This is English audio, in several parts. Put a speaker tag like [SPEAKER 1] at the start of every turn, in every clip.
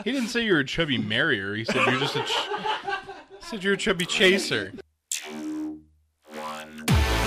[SPEAKER 1] He didn't say you're a chubby marrier. He said you're just a. He said you're a chubby chaser.
[SPEAKER 2] 2, 1.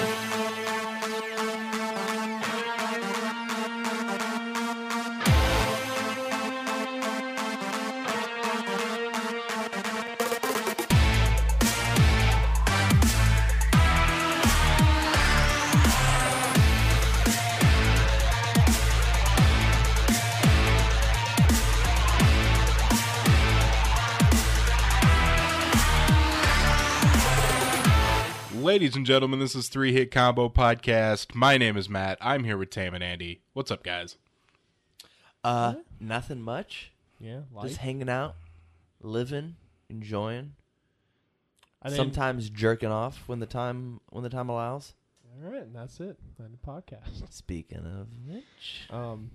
[SPEAKER 1] Ladies and gentlemen, this is 3 Hit Combo Podcast. My name is Matt. I'm here with Tam and Andy. What's up, guys?
[SPEAKER 3] Nothing much.
[SPEAKER 4] Yeah,
[SPEAKER 3] Just hanging out, living, enjoying.
[SPEAKER 4] I didn't-
[SPEAKER 3] Sometimes jerking off when the time allows.
[SPEAKER 4] All right, and that's it. End the podcast.
[SPEAKER 3] Speaking of which,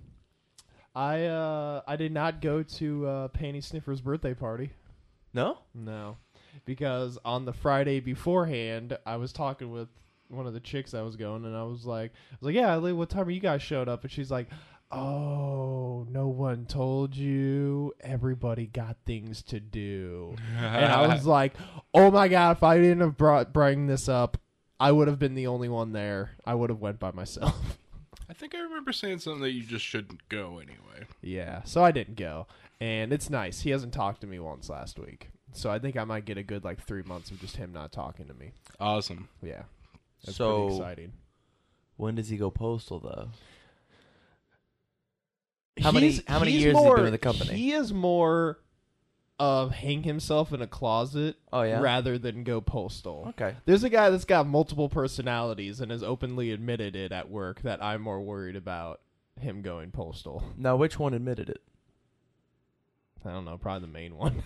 [SPEAKER 4] I did not go to Panty Sniffer's birthday party.
[SPEAKER 3] no.
[SPEAKER 4] No, because on the Friday beforehand, I was talking with one of the chicks that was going, and I was like, yeah, what time are you guys showed up? And she's like, oh, no one told you. Everybody got things to do. And I was like, oh my god, if I didn't have bring this up, I would have been the only one there. I would have went by myself.
[SPEAKER 1] I think I remember saying something that you just shouldn't go anyway.
[SPEAKER 4] Yeah, so I didn't go. And it's nice. He hasn't talked to me once last week. So I think I might get a good 3 months of just him not talking to me.
[SPEAKER 1] Awesome.
[SPEAKER 4] Yeah. That's
[SPEAKER 3] So-
[SPEAKER 4] pretty exciting.
[SPEAKER 3] When does he go postal though? How many years has he been in the company?
[SPEAKER 4] He is more of hang himself in a closet
[SPEAKER 3] Oh yeah.
[SPEAKER 4] rather than go postal.
[SPEAKER 3] Okay.
[SPEAKER 4] There's a guy that's got multiple personalities and has openly admitted it at work that I'm more worried about him going postal.
[SPEAKER 3] Now, which one admitted it?
[SPEAKER 4] I don't know, probably the main one.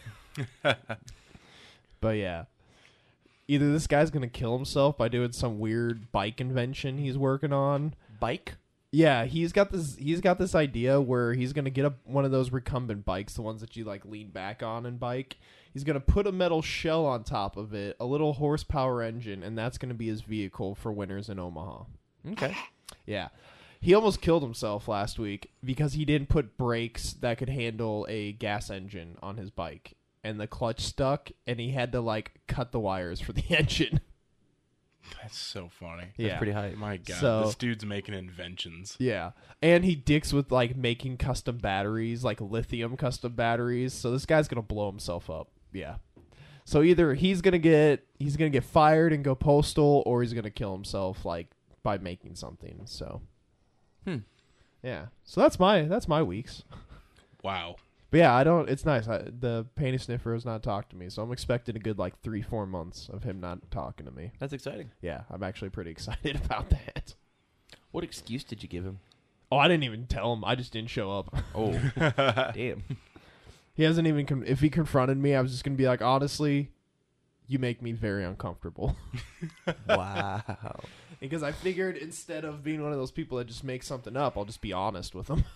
[SPEAKER 4] But yeah. Either this guy's going to kill himself by doing some weird bike invention he's working on.
[SPEAKER 3] Bike.
[SPEAKER 4] Yeah, he's got this idea where he's going to get one of those recumbent bikes, the ones that you lean back on and bike. He's going to put a metal shell on top of it, a little horsepower engine, and that's going to be his vehicle for winters in Omaha.
[SPEAKER 3] Okay.
[SPEAKER 4] Yeah. He almost killed himself last week because he didn't put brakes that could handle a gas engine on his bike. And the clutch stuck, and he had to, cut the wires for the engine.
[SPEAKER 1] That's so funny.
[SPEAKER 3] That's
[SPEAKER 4] Yeah.
[SPEAKER 3] pretty high.
[SPEAKER 1] My God,
[SPEAKER 4] So-
[SPEAKER 1] this dude's making inventions.
[SPEAKER 4] Yeah. And he dicks with, making custom batteries, lithium custom batteries. So this guy's going to blow himself up. Yeah. So either he's going to get fired and go postal, or he's going to kill himself, by making something. So. Yeah. So that's my weeks.
[SPEAKER 1] Wow.
[SPEAKER 4] But yeah, it's nice. The Panty Sniffer has not talked to me, so I'm expecting a good 3-4 months of him not talking to me.
[SPEAKER 3] That's exciting.
[SPEAKER 4] Yeah, I'm actually pretty excited about that.
[SPEAKER 3] What excuse did you give him?
[SPEAKER 4] Oh, I didn't even tell him. I just didn't show up.
[SPEAKER 3] Oh, damn.
[SPEAKER 4] He hasn't even. If he confronted me, I was just gonna be like, honestly, you make me very uncomfortable.
[SPEAKER 3] Wow.
[SPEAKER 4] Because I figured instead of being one of those people that just make something up, I'll just be honest with him.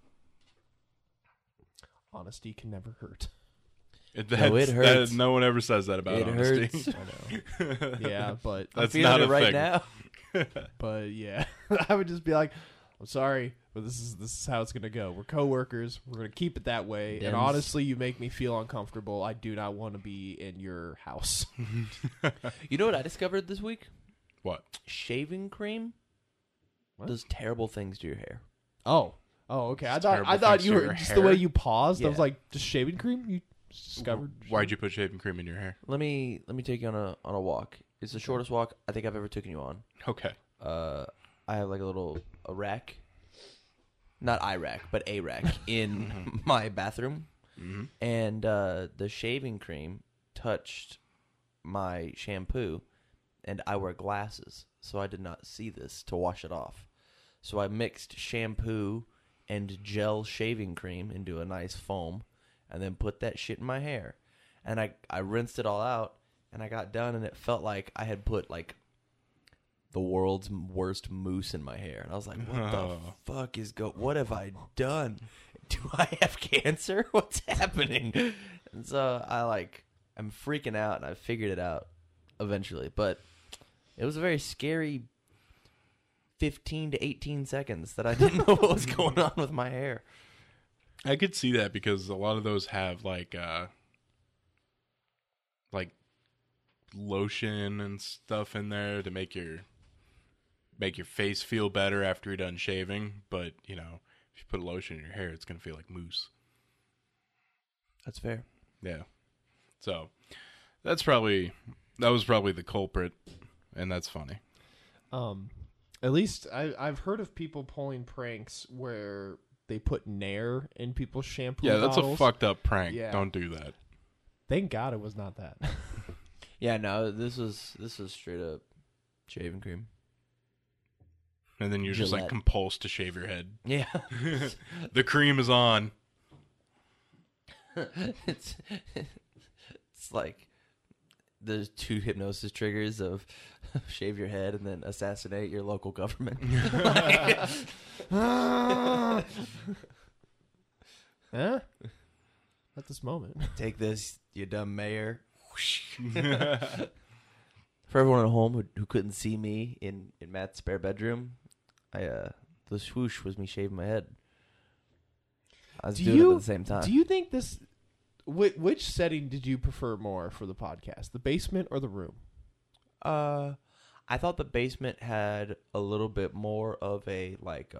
[SPEAKER 4] Honesty can never hurt.
[SPEAKER 3] it hurts.
[SPEAKER 1] No one ever says that about
[SPEAKER 3] It
[SPEAKER 1] honesty.
[SPEAKER 3] hurts.
[SPEAKER 4] Yeah, but
[SPEAKER 3] I'm
[SPEAKER 1] That's
[SPEAKER 3] feeling
[SPEAKER 1] not
[SPEAKER 3] it
[SPEAKER 1] a
[SPEAKER 3] right
[SPEAKER 1] thing.
[SPEAKER 3] now.
[SPEAKER 4] But yeah, I would just be like, I'm sorry, but this is how it's gonna go. We're coworkers. We're gonna keep it that way. And
[SPEAKER 3] Them's-
[SPEAKER 4] honestly, you make me feel uncomfortable. I do not want to be in your house.
[SPEAKER 3] You know what I discovered this week?
[SPEAKER 1] What?
[SPEAKER 3] Shaving cream
[SPEAKER 4] What?
[SPEAKER 3] does terrible things to your hair.
[SPEAKER 4] Oh, okay.
[SPEAKER 1] It's
[SPEAKER 4] I
[SPEAKER 1] terrible
[SPEAKER 4] thought
[SPEAKER 1] things
[SPEAKER 4] you
[SPEAKER 1] to
[SPEAKER 4] were
[SPEAKER 1] your
[SPEAKER 4] just the way
[SPEAKER 1] hair?
[SPEAKER 4] you paused. I was
[SPEAKER 3] Yeah.
[SPEAKER 4] like, just shaving cream. You discovered.
[SPEAKER 1] Why'd you put shaving cream in your hair?
[SPEAKER 3] Let me take you on a walk. It's the shortest walk I think I've ever taken you on.
[SPEAKER 1] Okay.
[SPEAKER 3] I have a rack, not rack, but a rack in my bathroom, and the shaving cream touched my shampoo, and I wear glasses, so I did not see this to wash it off. So I mixed shampoo and gel shaving cream into a nice foam, and then put that shit in my hair, and I rinsed it all out, and I got done, and it felt like I had put the world's worst mousse in my hair. And I was like, what the fuck what have I done? Do I have cancer? What's happening? And so I'm freaking out, and I figured it out eventually. But it was a very scary 15 to 18 seconds that I didn't know what was going on with my hair.
[SPEAKER 1] I could see that because a lot of those have like lotion and stuff in there to make your face feel better after you're done shaving. But if you put lotion in your hair, it's gonna feel like mousse.
[SPEAKER 3] That's fair.
[SPEAKER 1] Yeah. So that was probably the culprit, and that's funny.
[SPEAKER 4] At least I've heard of people pulling pranks where they put Nair in people's shampoo
[SPEAKER 1] Yeah, that's
[SPEAKER 4] bottles.
[SPEAKER 1] a fucked up prank.
[SPEAKER 4] Yeah.
[SPEAKER 1] Don't do that.
[SPEAKER 4] Thank God it was not that.
[SPEAKER 3] Yeah, no, this was straight up shaving cream.
[SPEAKER 1] And then you're just like
[SPEAKER 3] Gillette.
[SPEAKER 1] compulsed to shave your head.
[SPEAKER 3] Yeah.
[SPEAKER 1] The cream is on.
[SPEAKER 3] it's like the 2 hypnosis triggers of shave your head and then assassinate your local government.
[SPEAKER 4] Huh? At this moment.
[SPEAKER 3] Take this, you dumb mayor. For everyone at home who couldn't see me in Matt's spare bedroom, the swoosh was me shaving my head. I was doing it at the same time.
[SPEAKER 4] Do you think this... Which setting did you prefer more for the podcast? The basement or the room?
[SPEAKER 3] I thought the basement had a little bit more of a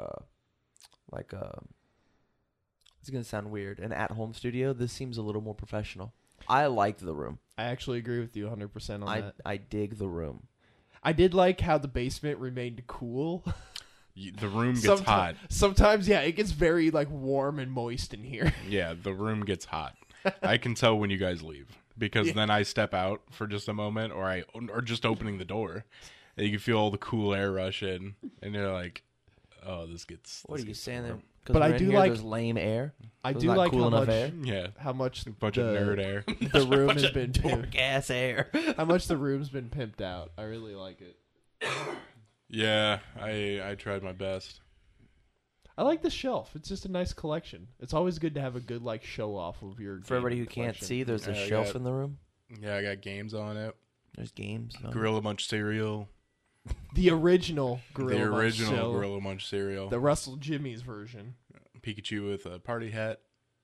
[SPEAKER 3] it's gonna sound weird, an at-home studio. This seems a little more professional. I liked the room.
[SPEAKER 4] I actually agree with you 100% on that.
[SPEAKER 3] I dig the room.
[SPEAKER 4] I did like how the basement remained cool.
[SPEAKER 1] The room gets hot.
[SPEAKER 4] Sometimes, yeah, it gets very like warm and moist in here.
[SPEAKER 1] Yeah, the room gets hot. I can tell when you guys leave because then I step out for just a moment, or just opening the door, and you can feel all the cool air rush in, and you're like, "Oh, this gets."
[SPEAKER 3] What are you saying there?
[SPEAKER 4] But I do like
[SPEAKER 3] there's lame air.
[SPEAKER 4] I
[SPEAKER 3] There's
[SPEAKER 4] do
[SPEAKER 3] not
[SPEAKER 4] like
[SPEAKER 3] cool
[SPEAKER 4] how
[SPEAKER 3] enough
[SPEAKER 4] much
[SPEAKER 3] air.
[SPEAKER 1] Yeah,
[SPEAKER 4] how much
[SPEAKER 1] a bunch of nerd air.
[SPEAKER 4] the room has been
[SPEAKER 3] Dork ass air.
[SPEAKER 4] how much the room's been pimped out. I really like it.
[SPEAKER 1] Yeah, I tried my best.
[SPEAKER 4] I like the shelf. It's just a nice collection. It's always good to have a good like show off of your.
[SPEAKER 3] For everybody who
[SPEAKER 4] gaming
[SPEAKER 3] can't
[SPEAKER 4] collection.
[SPEAKER 3] see, there's a
[SPEAKER 1] Yeah, I
[SPEAKER 3] shelf
[SPEAKER 1] got-
[SPEAKER 3] in the room.
[SPEAKER 1] Yeah, I got games on it.
[SPEAKER 3] There's games. on it.
[SPEAKER 1] Gorilla Munch cereal.
[SPEAKER 4] The original Gorilla
[SPEAKER 1] The
[SPEAKER 4] Munch,
[SPEAKER 1] original
[SPEAKER 4] so
[SPEAKER 1] Gorilla Munch cereal.
[SPEAKER 4] the Russell Jimmy's version.
[SPEAKER 1] Pikachu with a party hat.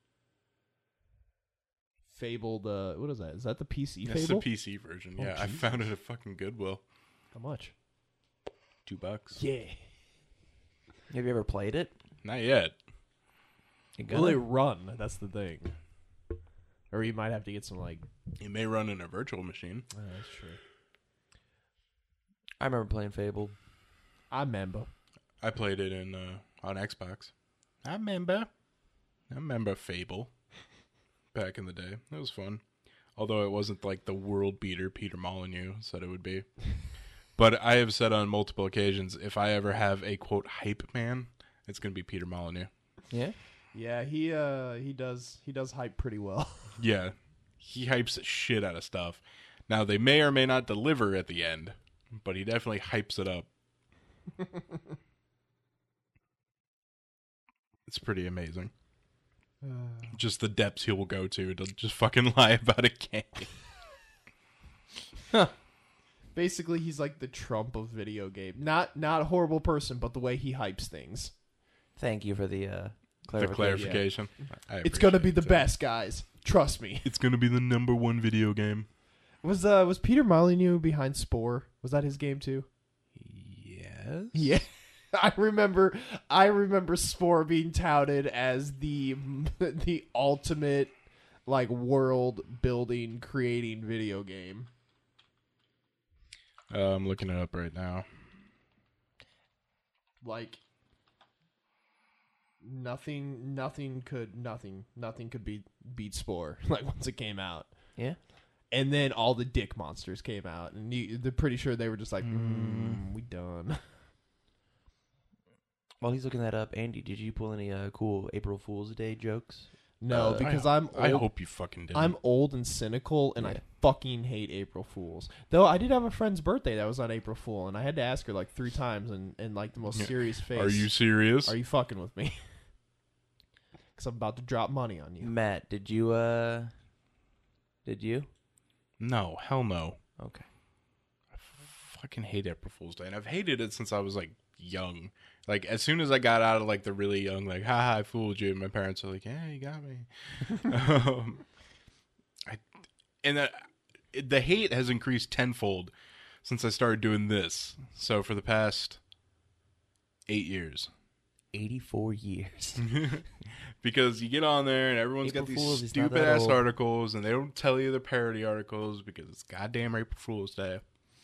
[SPEAKER 4] Fabled. What is that? Is that the PC
[SPEAKER 1] That's
[SPEAKER 4] Fable?
[SPEAKER 1] the PC version.
[SPEAKER 4] Oh,
[SPEAKER 1] Yeah, I
[SPEAKER 4] Jesus.
[SPEAKER 1] found it at fucking Goodwill.
[SPEAKER 4] How much?
[SPEAKER 1] $2.
[SPEAKER 4] Yeah.
[SPEAKER 3] Have you ever played it?
[SPEAKER 1] Not yet.
[SPEAKER 3] You
[SPEAKER 4] Will it
[SPEAKER 3] gonna?
[SPEAKER 4] run? That's the thing. Or you might have to get some like.
[SPEAKER 1] It may run in a virtual machine.
[SPEAKER 4] That's true.
[SPEAKER 3] I remember playing Fable.
[SPEAKER 4] I remember.
[SPEAKER 1] I played it in on Xbox. I remember Fable back in the day. It was fun. Although it wasn't like the world beater Peter Molyneux said it would be. But I have said on multiple occasions, if I ever have a quote hype man, it's going to be Peter Molyneux.
[SPEAKER 3] Yeah.
[SPEAKER 4] Yeah, he does hype pretty well.
[SPEAKER 1] Yeah. He hypes the shit out of stuff. Now they may or may not deliver at the end, but he definitely hypes it up. It's pretty amazing. Just the depths he will go to just fucking lie about a game.
[SPEAKER 4] Basically, he's like the Trump of video game. Not a horrible person, but the way he hypes things.
[SPEAKER 3] Thank you for the
[SPEAKER 1] The
[SPEAKER 3] clarification.
[SPEAKER 1] clarification. I
[SPEAKER 4] It's gonna be
[SPEAKER 1] appreciate
[SPEAKER 4] the
[SPEAKER 1] it.
[SPEAKER 4] best, guys. Trust me.
[SPEAKER 1] It's gonna be the '1 video game.
[SPEAKER 4] Was Peter Molyneux behind Spore? Was that his game too?
[SPEAKER 1] Yes.
[SPEAKER 4] Yeah. I remember Spore being touted as the ultimate like world building creating video game.
[SPEAKER 1] I'm looking it up right now.
[SPEAKER 4] Like nothing could beat Spore like once it came out.
[SPEAKER 3] Yeah.
[SPEAKER 4] And then all the dick monsters came out, and they're pretty sure they were just like, we done.
[SPEAKER 3] While he's looking that up, Andy, did you pull any cool April Fool's Day jokes?
[SPEAKER 4] No, because I'm old.
[SPEAKER 1] I hope you fucking did.
[SPEAKER 4] I'm old and cynical, and I
[SPEAKER 3] Yeah.
[SPEAKER 4] fucking hate April Fools. Though I did have a friend's birthday that was on April Fool, and I had to ask her like 3 times, and like the most
[SPEAKER 1] Yeah.
[SPEAKER 4] serious face.
[SPEAKER 1] Are you serious?
[SPEAKER 4] Are you fucking with me? Because I'm about to drop money on you.
[SPEAKER 3] Matt, did you?
[SPEAKER 1] No, hell no.
[SPEAKER 3] Okay.
[SPEAKER 1] I fucking hate April Fool's Day, and I've hated it since I was like young. Like as soon as I got out of like the really young, like ha, I fooled you, and my parents are like, yeah, you got me. The hate has increased tenfold since I started doing this. So for the past 8 years.
[SPEAKER 3] 84 years.
[SPEAKER 1] Because you get on there and everyone's
[SPEAKER 3] April
[SPEAKER 1] got
[SPEAKER 3] Fools,
[SPEAKER 1] these
[SPEAKER 3] he's not that
[SPEAKER 1] stupid ass
[SPEAKER 3] old.
[SPEAKER 1] articles, and they don't tell you they're parody articles because it's goddamn April Fool's Day.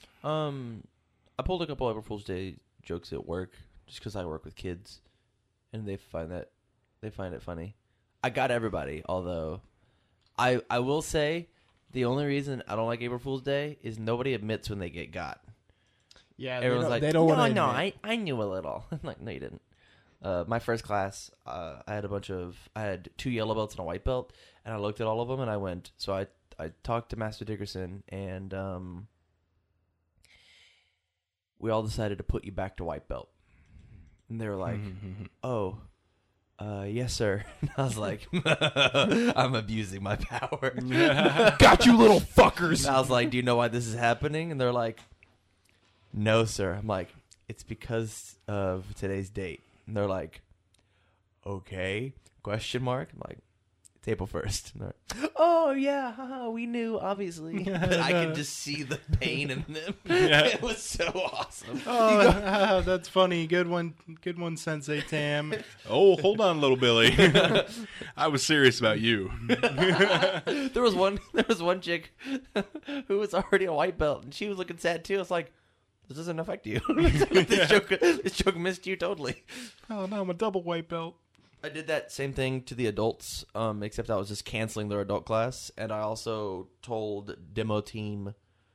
[SPEAKER 3] I pulled a couple April Fool's Day jokes at work just because I work with kids, and they find it funny. I got everybody, although I will say the only reason I don't like April Fool's Day is nobody admits when they get got.
[SPEAKER 4] Yeah,
[SPEAKER 3] Everyone's like,
[SPEAKER 4] they don't
[SPEAKER 3] no,
[SPEAKER 4] want to.
[SPEAKER 3] I knew a little. I'm like, no, you didn't. My first class, I had 2 yellow belts and a white belt, and I looked at all of them, and I went. So I talked to Master Dickerson, and we all decided to put you back to white belt. And they were like, oh, yes, sir. And I was like, I'm abusing my power.
[SPEAKER 4] Got you, little fuckers.
[SPEAKER 3] And I was like, do you know why this is happening? And they're like, no, sir. I'm like, it's because of today's date. And they're like, okay, question mark. I'm like, it's April 1st. And they're like, oh, yeah, haha, we knew, obviously. But I could just see the pain in them.
[SPEAKER 1] Yeah.
[SPEAKER 3] It was so awesome.
[SPEAKER 1] Oh, that's funny. Good one, Sensei Tam. Oh, hold on, little Billy. I was serious about you.
[SPEAKER 3] There was one chick who was already a white belt, and she was looking sad too. I was like, this doesn't affect you. This joke missed you totally.
[SPEAKER 1] Oh no, I'm a double white belt.
[SPEAKER 3] I did that same thing to the adults, except I was just canceling their adult class, and I also told demo team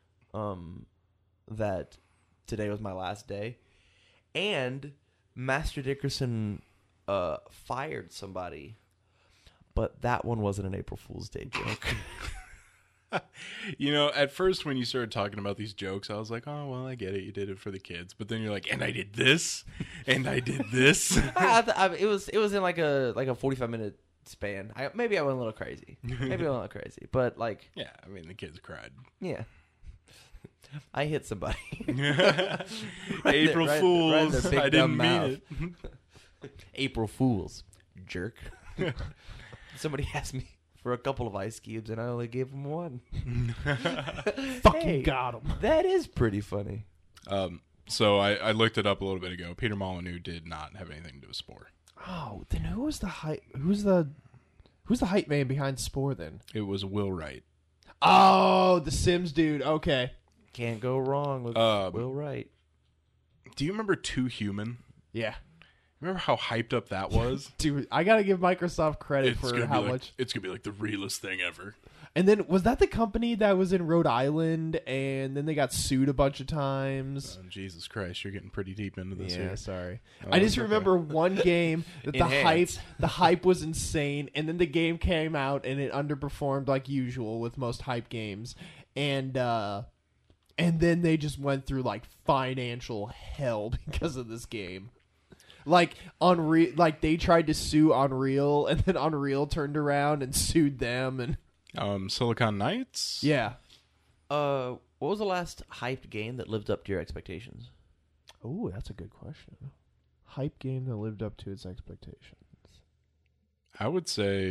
[SPEAKER 3] that today was my last day, and Master Dickerson fired somebody, but that one wasn't an April Fool's Day joke.
[SPEAKER 1] You know, at first when you started talking about these jokes, I was like, oh, well, I get it. You did it for the kids. But then you're like, and I did this, and I did this.
[SPEAKER 3] It was in like a 45-minute span. Maybe I went a little crazy. But like,
[SPEAKER 1] Yeah, I mean, the kids cried.
[SPEAKER 3] yeah. I hit somebody.
[SPEAKER 1] April
[SPEAKER 3] right in
[SPEAKER 1] Fools.
[SPEAKER 3] their big
[SPEAKER 1] I
[SPEAKER 3] dumb
[SPEAKER 1] didn't mean
[SPEAKER 3] mouth.
[SPEAKER 1] it.
[SPEAKER 3] April Fools, jerk. Somebody asked me for a couple of ice cubes, and I only gave them one.
[SPEAKER 4] Fucking
[SPEAKER 3] Hey,
[SPEAKER 4] got him.
[SPEAKER 3] That is pretty funny.
[SPEAKER 1] So I looked it up a little bit ago. Peter Molyneux did not have anything to do with Spore.
[SPEAKER 4] Oh, then who was the hype? Who's the hype man behind Spore then?
[SPEAKER 1] It was Will Wright.
[SPEAKER 4] Oh, the Sims dude. Okay.
[SPEAKER 3] Can't go wrong with Will Wright.
[SPEAKER 1] Do you remember Too Human?
[SPEAKER 4] Yeah.
[SPEAKER 1] Remember how hyped up that was?
[SPEAKER 4] Dude, I gotta give Microsoft credit
[SPEAKER 1] It's
[SPEAKER 4] for
[SPEAKER 1] gonna
[SPEAKER 4] how
[SPEAKER 1] be like,
[SPEAKER 4] much.
[SPEAKER 1] it's gonna be like the realest thing ever.
[SPEAKER 4] And then was that the company that was in Rhode Island, and then they got sued a bunch of times?
[SPEAKER 1] Jesus Christ, you're getting pretty deep into this
[SPEAKER 4] Yeah,
[SPEAKER 1] here.
[SPEAKER 4] sorry.
[SPEAKER 1] Oh,
[SPEAKER 4] I just
[SPEAKER 1] it's okay.
[SPEAKER 4] remember one game that
[SPEAKER 3] Enhance.
[SPEAKER 4] the hype was insane, and then the game came out and it underperformed like usual with most hype games, and then they just went through like financial hell because of this game. Like Unreal, like they tried to sue Unreal, and then Unreal turned around and sued them, and
[SPEAKER 1] Silicon Knights?
[SPEAKER 4] yeah.
[SPEAKER 3] What was the last hyped game that lived up to your expectations?
[SPEAKER 4] Oh, that's a good question. Hype game that lived up to its expectations.
[SPEAKER 1] I would say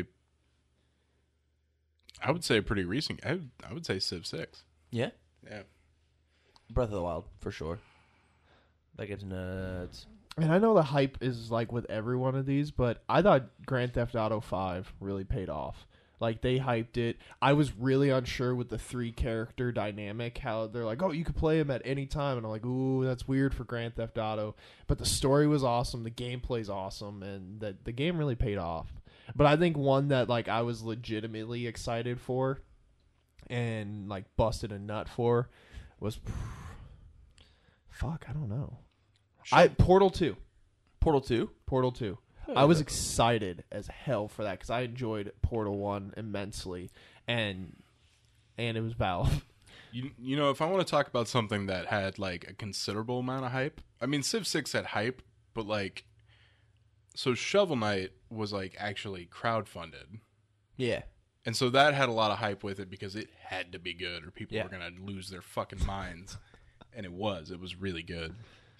[SPEAKER 1] pretty recent. I would say Civ 6.
[SPEAKER 3] Yeah,
[SPEAKER 1] Yeah.
[SPEAKER 3] Breath of the Wild for sure. That game's nuts.
[SPEAKER 4] And I know the hype is like with every one of these, but I thought Grand Theft Auto 5 really paid off. Like they hyped it. I was really unsure with the 3-character dynamic, how they're like, oh, you could play him at any time. And I'm like, ooh, that's weird for Grand Theft Auto. But the story was awesome. The gameplay's awesome. And the game really paid off. But I think one that like I was legitimately excited for and like busted a nut for was... Fuck, I don't know. Portal 2.
[SPEAKER 3] Portal 2?
[SPEAKER 4] Portal 2. I was excited as hell for that because I enjoyed Portal 1 immensely, and it was Valve.
[SPEAKER 1] You know, if I want to talk about something that had like a considerable amount of hype, I mean, Civ 6 had hype, but like, so Shovel Knight was like actually crowdfunded.
[SPEAKER 3] Yeah.
[SPEAKER 1] And so that had a lot of hype with it because it had to be good or people
[SPEAKER 3] Yeah.
[SPEAKER 1] were going to lose their fucking minds. And it was really good.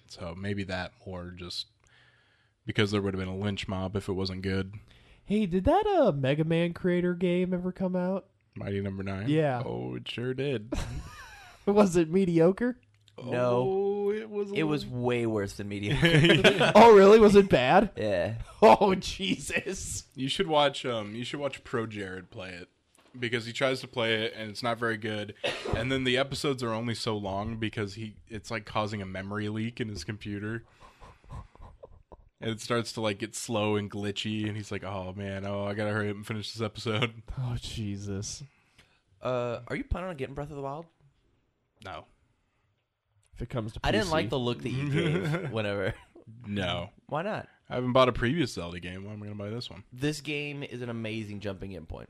[SPEAKER 1] So maybe that more just because there would have been a lynch mob if it wasn't good.
[SPEAKER 4] Hey, did that Mega Man creator game ever come out?
[SPEAKER 1] Mighty Number 9?
[SPEAKER 4] Yeah.
[SPEAKER 1] Oh, it sure did.
[SPEAKER 4] Was it mediocre?
[SPEAKER 3] No.
[SPEAKER 1] Oh, it was.
[SPEAKER 3] It was way worse than mediocre.
[SPEAKER 4] Oh, really? Was it bad?
[SPEAKER 3] Yeah.
[SPEAKER 4] Oh, Jesus.
[SPEAKER 1] You should watch. You should watch Pro Jared play it because he tries to play it and it's not very good. And then the episodes are only so long because it's like causing a memory leak in his computer. And it starts to like get slow and glitchy, and he's like, "Oh man, I gotta hurry up and finish this episode."
[SPEAKER 4] Oh, Jesus.
[SPEAKER 3] Are you planning on getting Breath of the Wild?
[SPEAKER 1] No,
[SPEAKER 4] If it comes to PC.
[SPEAKER 3] I didn't like the look that you gave whenever.
[SPEAKER 1] no,
[SPEAKER 3] Why not?
[SPEAKER 1] I haven't bought a previous Zelda game. Why am I gonna buy this one?
[SPEAKER 3] This game is an amazing jumping in point.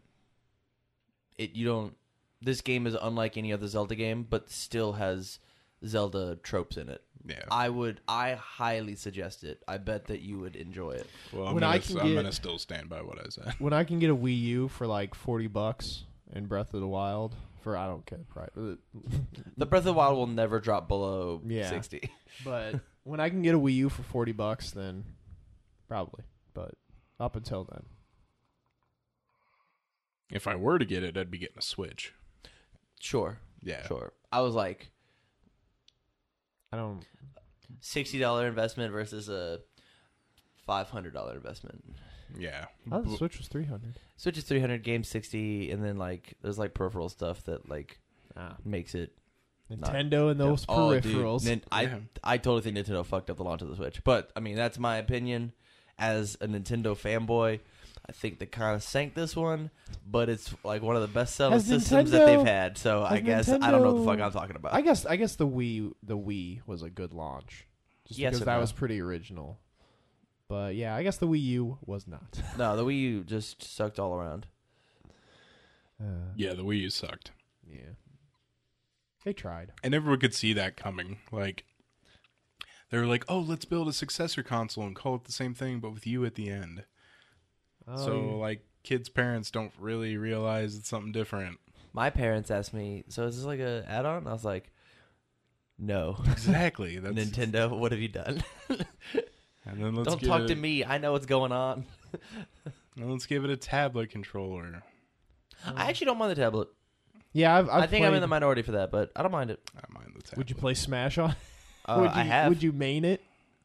[SPEAKER 3] This game is unlike any other Zelda game, but still has Zelda tropes in it.
[SPEAKER 1] Yeah.
[SPEAKER 3] I highly suggest it. I bet that you would enjoy it.
[SPEAKER 1] Well,
[SPEAKER 4] When
[SPEAKER 1] I'm
[SPEAKER 4] I
[SPEAKER 1] gonna
[SPEAKER 4] can
[SPEAKER 1] still stand by what I said.
[SPEAKER 4] When I can get a Wii U for like $40 in Breath of the Wild, for I don't care, right?
[SPEAKER 3] The Breath of the Wild will never drop below
[SPEAKER 4] Yeah.
[SPEAKER 3] 60.
[SPEAKER 4] But when I can get a Wii U for $40, then probably. But up until then,
[SPEAKER 1] If I were to get it, I'd be getting a Switch.
[SPEAKER 3] Sure.
[SPEAKER 1] Yeah.
[SPEAKER 3] Sure. I was like,
[SPEAKER 4] I don't.
[SPEAKER 3] $60 investment versus a $500 investment.
[SPEAKER 1] Yeah.
[SPEAKER 4] Oh, the Switch was $300.
[SPEAKER 3] Switch is 300, game 60, and then like there's like peripheral stuff that like makes it.
[SPEAKER 4] Nintendo and those
[SPEAKER 3] Oh, dude.
[SPEAKER 4] peripherals.
[SPEAKER 1] Yeah.
[SPEAKER 3] I totally think Nintendo fucked up the launch of the Switch, but I mean that's my opinion as a Nintendo fanboy. I think they kind of sank this one, but it's like one of the best selling
[SPEAKER 4] Has
[SPEAKER 3] systems that
[SPEAKER 4] Nintendo-
[SPEAKER 3] they've had. So I
[SPEAKER 4] has
[SPEAKER 3] guess I don't know what the fuck
[SPEAKER 4] Nintendo-
[SPEAKER 3] I'm talking about.
[SPEAKER 4] I guess the Wii was a good launch, just
[SPEAKER 3] Yes
[SPEAKER 4] because
[SPEAKER 3] and
[SPEAKER 4] that
[SPEAKER 3] no.
[SPEAKER 4] was pretty original. But yeah, I guess the Wii U was not.
[SPEAKER 3] No, the Wii U just sucked all around.
[SPEAKER 1] Yeah, the Wii U sucked.
[SPEAKER 4] Yeah, they tried.
[SPEAKER 1] And everyone could see that coming. Like, they were like, "Oh, let's build a successor console and call it the same thing, but with you at the end."
[SPEAKER 4] Oh,
[SPEAKER 1] So,
[SPEAKER 4] yeah.
[SPEAKER 1] like, kids' parents don't really realize it's something different.
[SPEAKER 3] My parents asked me, "So is this like a add-on?" I was like, "No."
[SPEAKER 1] Exactly. That's
[SPEAKER 3] Nintendo, what have you done?
[SPEAKER 1] And then let's
[SPEAKER 3] Don't
[SPEAKER 1] give
[SPEAKER 3] talk
[SPEAKER 1] it,
[SPEAKER 3] to me. I know what's going on.
[SPEAKER 1] and let's give it a tablet controller.
[SPEAKER 3] I actually don't mind the tablet.
[SPEAKER 4] Yeah, I've
[SPEAKER 3] I think I'm in
[SPEAKER 4] played-
[SPEAKER 3] the minority for that, but I don't mind it.
[SPEAKER 1] I mind the tablet.
[SPEAKER 4] Would you play Smash on?
[SPEAKER 3] I have.
[SPEAKER 4] Would you main it?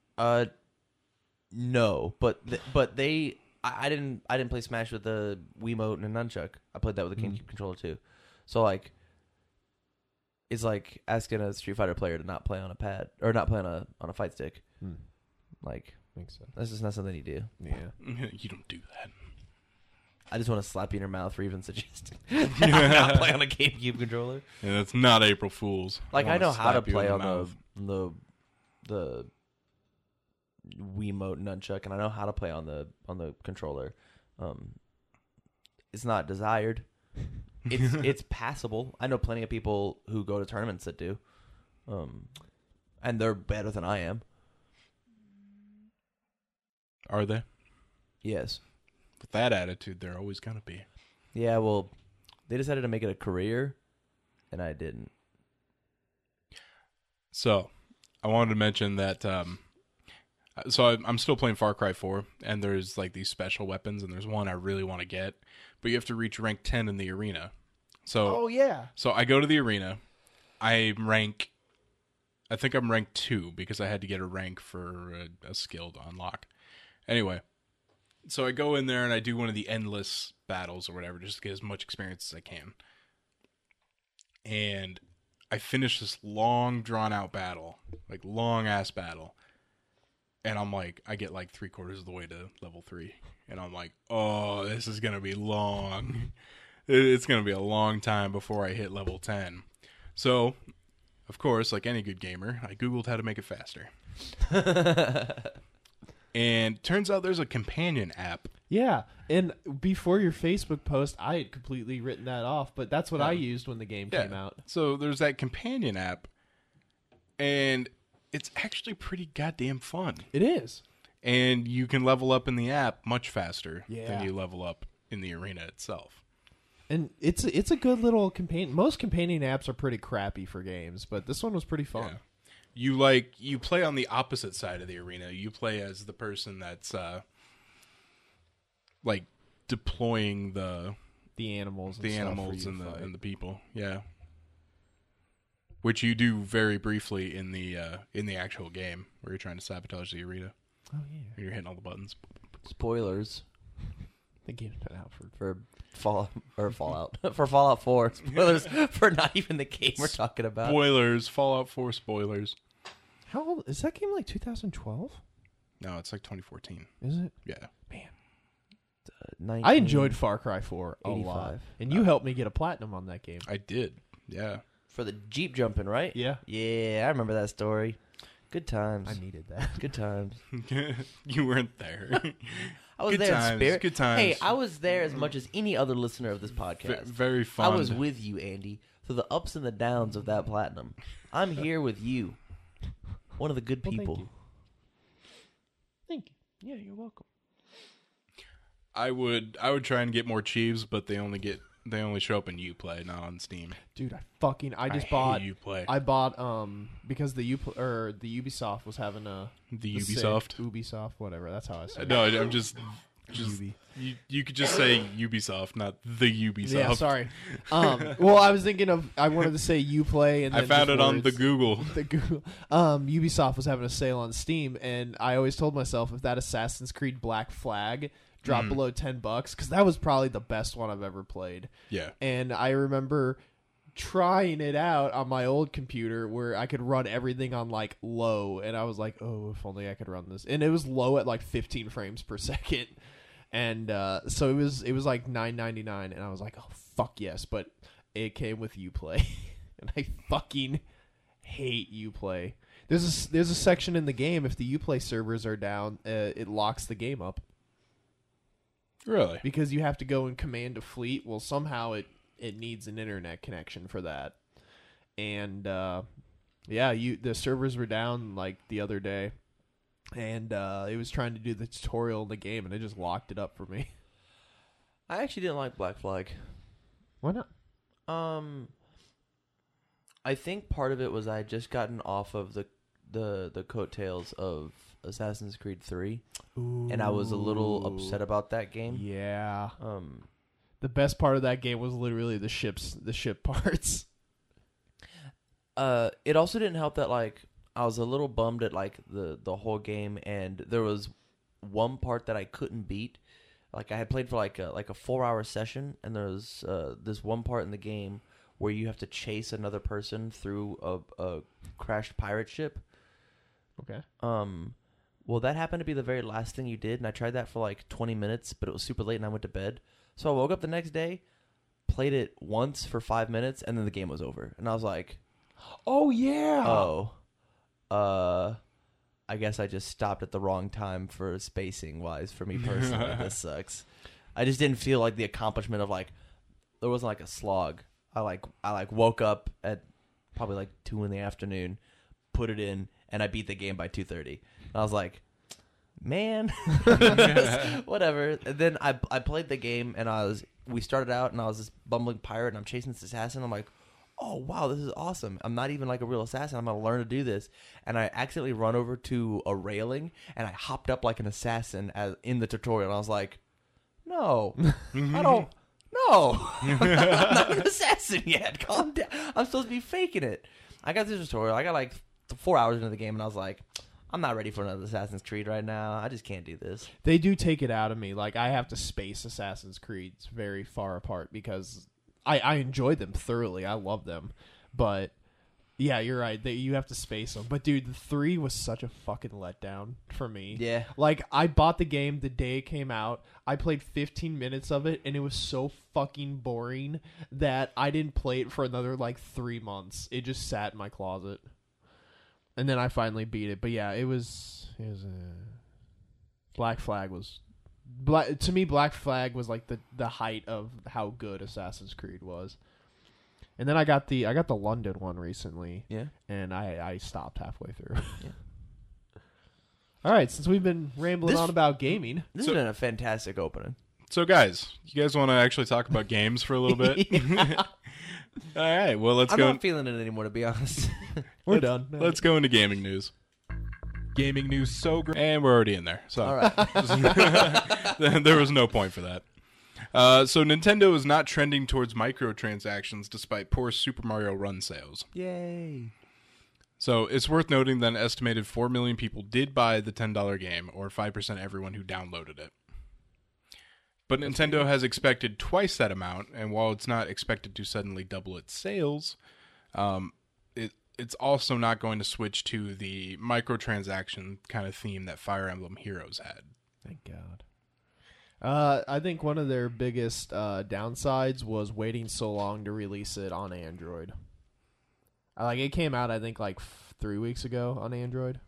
[SPEAKER 3] No, but I didn't play Smash with the Wiimote and a nunchuck. I played that with the GameCube controller too. So like, it's like asking a Street Fighter player to not play on a pad or not play on a fight stick. Like,
[SPEAKER 4] Makes sense.
[SPEAKER 3] that's just not something you do.
[SPEAKER 4] Yeah.
[SPEAKER 1] You don't do that.
[SPEAKER 3] I just want to slap you in your mouth for even suggesting not play on a GameCube controller.
[SPEAKER 1] And that's not April Fool's.
[SPEAKER 3] Like I
[SPEAKER 1] wanna
[SPEAKER 3] know how to
[SPEAKER 1] slap you
[SPEAKER 3] play
[SPEAKER 1] in
[SPEAKER 3] on
[SPEAKER 1] mouth.
[SPEAKER 3] the Wiimote nunchuck, and I know how to play on the controller. It's not desired. It's passable. I know plenty of people who go to tournaments that do, and they're better than I am.
[SPEAKER 1] Are they?
[SPEAKER 3] Yes.
[SPEAKER 1] With that attitude, they're always gonna be.
[SPEAKER 3] Yeah. Well, they decided to make it a career, and I didn't.
[SPEAKER 1] So, I wanted to mention that. So I'm still playing Far Cry 4, and there's like these special weapons, and there's one I really want to get, but you have to reach rank 10 in the arena. So,
[SPEAKER 4] Oh yeah.
[SPEAKER 1] so I go to the arena. I think I'm rank 2 because I had to get a rank for a skill to unlock. Anyway, so I go in there and I do one of the endless battles or whatever, just to get as much experience as I can. And I finish this long, drawn-out battle, like long-ass battle. And I'm like, I get like 3/4 of the way to level 3. And I'm like, oh, this is going to be long. It's going to be a long time before I hit level 10. So, of course, like any good gamer, I Googled how to make it faster. And turns out there's a companion app.
[SPEAKER 4] Yeah, and before your Facebook post, I had completely written that off, but that's what I used when the game came out.
[SPEAKER 1] So there's that companion app. And it's actually pretty goddamn fun.
[SPEAKER 4] It is.
[SPEAKER 1] And you can level up in the app much faster
[SPEAKER 4] Yeah.
[SPEAKER 1] than you level up in the arena itself.
[SPEAKER 4] And it's a good little companion. Most companion apps are pretty crappy for games, but this one was pretty fun.
[SPEAKER 1] you play on the opposite side of the arena. You play as the person that's like deploying the
[SPEAKER 4] animals and
[SPEAKER 1] the people. Yeah. Which you do very briefly in the actual game where you're trying to sabotage the arena.
[SPEAKER 4] Oh yeah.
[SPEAKER 1] And you're hitting all the buttons.
[SPEAKER 3] Spoilers
[SPEAKER 4] The game's been out
[SPEAKER 3] for Fallout for Fallout 4. Spoilers for not even the game we're talking about.
[SPEAKER 1] Spoilers. Fallout 4 spoilers.
[SPEAKER 4] How old is that game? Like 2012?
[SPEAKER 1] No, it's like 2014.
[SPEAKER 4] Is it?
[SPEAKER 1] Yeah.
[SPEAKER 4] Man, I enjoyed Far Cry 4 a
[SPEAKER 3] 85.
[SPEAKER 4] lot, and you helped me get a platinum on that game.
[SPEAKER 1] I did. Yeah.
[SPEAKER 3] For the Jeep jumping, right?
[SPEAKER 4] Yeah.
[SPEAKER 3] Yeah, I remember that story. Good times.
[SPEAKER 4] I needed that.
[SPEAKER 3] Good times.
[SPEAKER 1] You weren't there.
[SPEAKER 3] I was
[SPEAKER 1] Good
[SPEAKER 3] there
[SPEAKER 1] times,
[SPEAKER 3] in spirit.
[SPEAKER 1] good times.
[SPEAKER 3] Hey, I was there as much as any other listener of this podcast.
[SPEAKER 1] Very
[SPEAKER 3] I
[SPEAKER 1] fun.
[SPEAKER 3] was with you, Andy, through the ups and the downs of that platinum. I'm here with you. One of the good
[SPEAKER 4] Well,
[SPEAKER 3] people.
[SPEAKER 4] Thank you. Yeah, you're welcome.
[SPEAKER 1] I would try and get more Chiefs, but they only show up in Uplay, not on Steam.
[SPEAKER 4] Dude, I just
[SPEAKER 1] hate
[SPEAKER 4] bought
[SPEAKER 1] Uplay.
[SPEAKER 4] I bought because the Ubisoft was having
[SPEAKER 1] The
[SPEAKER 4] sale.
[SPEAKER 1] Ubisoft.
[SPEAKER 4] Ubisoft, whatever. That's how I say it.
[SPEAKER 1] No, I'm just
[SPEAKER 4] Ubi.
[SPEAKER 1] you could just say Ubisoft, not the Ubisoft.
[SPEAKER 4] Yeah, sorry. Well, I was thinking I wanted to say Uplay, and
[SPEAKER 1] I
[SPEAKER 4] then
[SPEAKER 1] found
[SPEAKER 4] just
[SPEAKER 1] it on the
[SPEAKER 4] words.
[SPEAKER 1] Google.
[SPEAKER 4] The Google. Ubisoft was having a sale on Steam, and I always told myself if that Assassin's Creed Black Flag dropped below $10, because that was probably the best one I've ever played.
[SPEAKER 1] Yeah.
[SPEAKER 4] And I remember trying it out on my old computer where I could run everything on like low, and I was like, oh, if only I could run this. And it was low at like 15 frames per second. And so it was like $9.99, and I was like, oh fuck yes, but it came with Uplay. And I fucking hate Uplay. There's a section in the game, if the Uplay servers are down, it locks the game up.
[SPEAKER 1] Really?
[SPEAKER 4] Because you have to go and command a fleet. Well, somehow it needs an internet connection for that. And the servers were down like the other day, and it was trying to do the tutorial in the game, and it just locked it up for me.
[SPEAKER 3] I actually didn't like Black Flag.
[SPEAKER 4] Why not?
[SPEAKER 3] I think part of it was I had just gotten off of the coattails of Assassin's Creed 3, and I was a little upset about that game.
[SPEAKER 4] Yeah. The best part of that game was literally the ship parts.
[SPEAKER 3] It also didn't help that like I was a little bummed at like the whole game, and there was one part that I couldn't beat. Like I had played for like a 4-hour session, and there was this one part in the game where you have to chase another person through a crashed pirate ship.
[SPEAKER 4] Okay.
[SPEAKER 3] Well, that happened to be the very last thing you did, and I tried that for like 20 minutes, but it was super late, and I went to bed. So I woke up the next day, played it once for 5 minutes, and then the game was over. And I was like,
[SPEAKER 4] oh, yeah.
[SPEAKER 3] I guess I just stopped at the wrong time for spacing-wise for me personally. This sucks. I just didn't feel like the accomplishment of like, there wasn't like a slog. I woke up at probably like 2 in the afternoon, put it in, and I beat the game by 2:30. I was like, man, whatever. And then I played the game, and we started out, and I was this bumbling pirate, and I'm chasing this assassin. I'm like, oh, wow, this is awesome. I'm not even like a real assassin. I'm going to learn to do this. And I accidentally run over to a railing, and I hopped up like an assassin in the tutorial. And I was like, no, I don't. No, I'm not an assassin yet. Calm down. I'm supposed to be faking it. I got this tutorial. I got like 4 hours into the game, and I was like, I'm not ready for another Assassin's Creed right now. I just can't do this.
[SPEAKER 4] They do take it out of me. Like, I have to space Assassin's Creeds very far apart because I enjoy them thoroughly. I love them. But, yeah, you're right. You have to space them. But, dude, the 3 was such a fucking letdown for me.
[SPEAKER 3] Yeah.
[SPEAKER 4] Like, I bought the game the day it came out. I played 15 minutes of it, and it was so fucking boring that I didn't play it for another, like, 3 months. It just sat in my closet. And then I finally beat it. But, yeah, it was Black Flag was... to me, Black Flag was, like, the height of how good Assassin's Creed was. And then I got the London one recently.
[SPEAKER 3] Yeah.
[SPEAKER 4] And I stopped halfway through.
[SPEAKER 3] Yeah.
[SPEAKER 4] All right, since we've been rambling on about gaming.
[SPEAKER 3] This has been a fantastic opening.
[SPEAKER 1] So, guys, you guys want to actually talk about games for a little bit? All right, well, let's
[SPEAKER 3] I'm
[SPEAKER 1] go.
[SPEAKER 3] not feeling it anymore, to be honest.
[SPEAKER 4] We're done.
[SPEAKER 1] Let's go into gaming news. Gaming news so great. And we're already in there. So
[SPEAKER 3] All right.
[SPEAKER 1] there was no point for that. So Nintendo is not trending towards microtransactions despite poor Super Mario Run sales.
[SPEAKER 3] Yay.
[SPEAKER 1] So it's worth noting that an estimated 4 million people did buy the $10 game, or 5% everyone who downloaded it. But Nintendo has expected twice that amount, and while it's not expected to suddenly double its sales, it's also not going to switch to the microtransaction kind of theme that Fire Emblem Heroes had.
[SPEAKER 4] Thank God. I think one of their biggest downsides was waiting so long to release it on Android. Like it came out, I think, like 3 weeks ago on Android.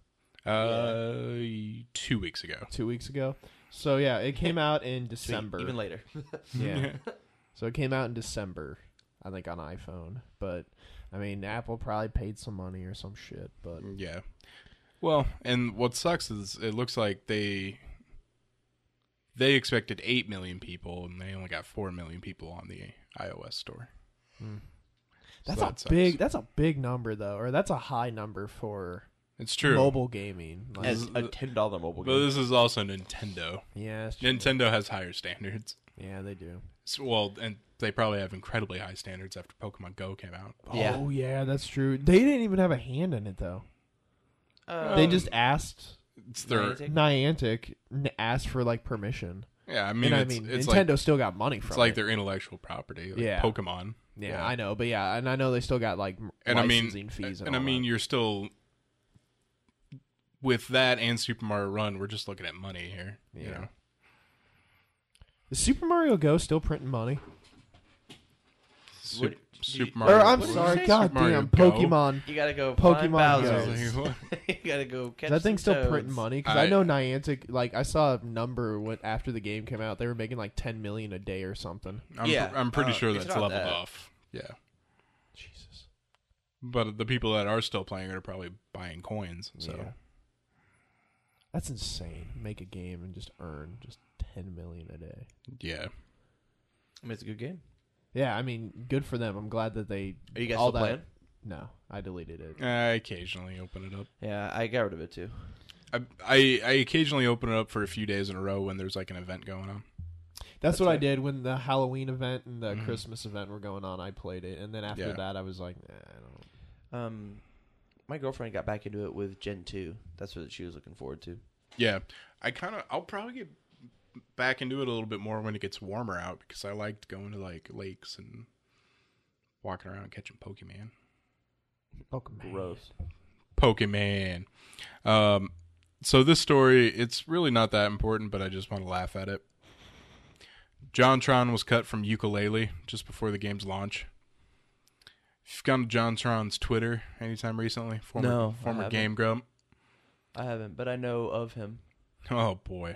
[SPEAKER 1] 2 weeks ago.
[SPEAKER 4] 2 weeks ago. So yeah, it came out in December.
[SPEAKER 3] Even later.
[SPEAKER 4] Yeah. So it came out in December, I think, on iPhone. But I mean, Apple probably paid some money or some shit. But
[SPEAKER 1] Yeah. Well, and what sucks is it looks like they expected 8 million people, and they only got 4 million people on the iOS store.
[SPEAKER 4] that's
[SPEAKER 1] So
[SPEAKER 4] a
[SPEAKER 1] that sucks.
[SPEAKER 4] big. That's a big number though, or that's a high number for
[SPEAKER 1] It's true.
[SPEAKER 4] mobile gaming. Like,
[SPEAKER 3] As a $10 mobile
[SPEAKER 1] But
[SPEAKER 3] game.
[SPEAKER 1] this is also Nintendo.
[SPEAKER 4] yeah, it's true.
[SPEAKER 1] Nintendo has higher standards.
[SPEAKER 4] Yeah, they do.
[SPEAKER 1] Well, and they probably have incredibly high standards after Pokemon Go came out.
[SPEAKER 3] Yeah.
[SPEAKER 4] Oh yeah, that's true. They didn't even have a hand in it though. They just asked
[SPEAKER 1] It's their
[SPEAKER 3] Niantic?
[SPEAKER 4] Niantic asked for like permission.
[SPEAKER 1] yeah. I mean,
[SPEAKER 4] And
[SPEAKER 1] it's
[SPEAKER 4] Nintendo
[SPEAKER 1] like
[SPEAKER 4] still got money from
[SPEAKER 1] it's like
[SPEAKER 4] it.
[SPEAKER 1] their intellectual property. Like
[SPEAKER 4] Yeah.
[SPEAKER 1] Pokemon.
[SPEAKER 4] Yeah, I know, but yeah, and I know they still got like
[SPEAKER 1] And I mean,
[SPEAKER 4] licensing fees.
[SPEAKER 1] and I
[SPEAKER 4] all
[SPEAKER 1] mean,
[SPEAKER 4] that.
[SPEAKER 1] you're still with that and Super Mario Run. We're just looking at money here. You
[SPEAKER 4] Yeah.
[SPEAKER 1] know,
[SPEAKER 4] Is Super Mario Go still printing money?
[SPEAKER 3] What-
[SPEAKER 1] Super
[SPEAKER 3] you-
[SPEAKER 1] Mario.
[SPEAKER 4] Or I'm
[SPEAKER 3] what did you
[SPEAKER 4] sorry,
[SPEAKER 3] say?
[SPEAKER 4] God
[SPEAKER 1] Super Mario
[SPEAKER 4] damn,
[SPEAKER 1] Go?
[SPEAKER 4] Pokemon.
[SPEAKER 3] You gotta go
[SPEAKER 4] Pokemon
[SPEAKER 3] find
[SPEAKER 4] Go.
[SPEAKER 3] Bowser's.
[SPEAKER 1] What?
[SPEAKER 3] You gotta go catch
[SPEAKER 4] Is that thing
[SPEAKER 3] some
[SPEAKER 4] still
[SPEAKER 3] toads.
[SPEAKER 4] printing money? Because I know Niantic, like I saw a number when after the game came out, they were making like 10 million a day or something.
[SPEAKER 3] Yeah.
[SPEAKER 1] I'm pretty sure
[SPEAKER 3] It's
[SPEAKER 1] that's
[SPEAKER 3] not
[SPEAKER 1] leveled
[SPEAKER 3] that.
[SPEAKER 1] off. Yeah,
[SPEAKER 4] Jesus.
[SPEAKER 1] but the people that are still playing are probably buying coins. So
[SPEAKER 4] Yeah. That's insane. Make a game and just earn just 10 million a day.
[SPEAKER 1] yeah.
[SPEAKER 3] I mean, it's a good game.
[SPEAKER 4] Yeah, I mean, good for them. I'm glad that they.
[SPEAKER 3] Are you guys
[SPEAKER 4] all
[SPEAKER 3] still
[SPEAKER 4] that,
[SPEAKER 3] playing?
[SPEAKER 4] No, I deleted it.
[SPEAKER 1] I occasionally open it up.
[SPEAKER 3] Yeah, I got rid of it too.
[SPEAKER 1] I occasionally open it up for a few days in a row when there's like an event going on.
[SPEAKER 4] That's what I
[SPEAKER 3] fair.
[SPEAKER 4] did when the Halloween event and the
[SPEAKER 1] Mhm.
[SPEAKER 4] Christmas event were going on. I played it, and then after
[SPEAKER 1] Yeah.
[SPEAKER 4] that, I was like, I don't.
[SPEAKER 3] My girlfriend got back into it with Gen 2. That's what she was looking forward to.
[SPEAKER 1] Yeah, I'll probably get back into it a little bit more when it gets warmer out because I liked going to like lakes and walking around catching Pokemon.
[SPEAKER 4] Pokemon.
[SPEAKER 3] Gross.
[SPEAKER 1] Pokemon. So this story, it's really not that important, but I just want to laugh at it. JonTron was cut from Ukulele just before the game's launch. If you've gone to JonTron's Twitter anytime recently,
[SPEAKER 3] No, I
[SPEAKER 1] former
[SPEAKER 3] haven't.
[SPEAKER 1] Game Grump.
[SPEAKER 3] I haven't, but I know of him.
[SPEAKER 1] Oh boy,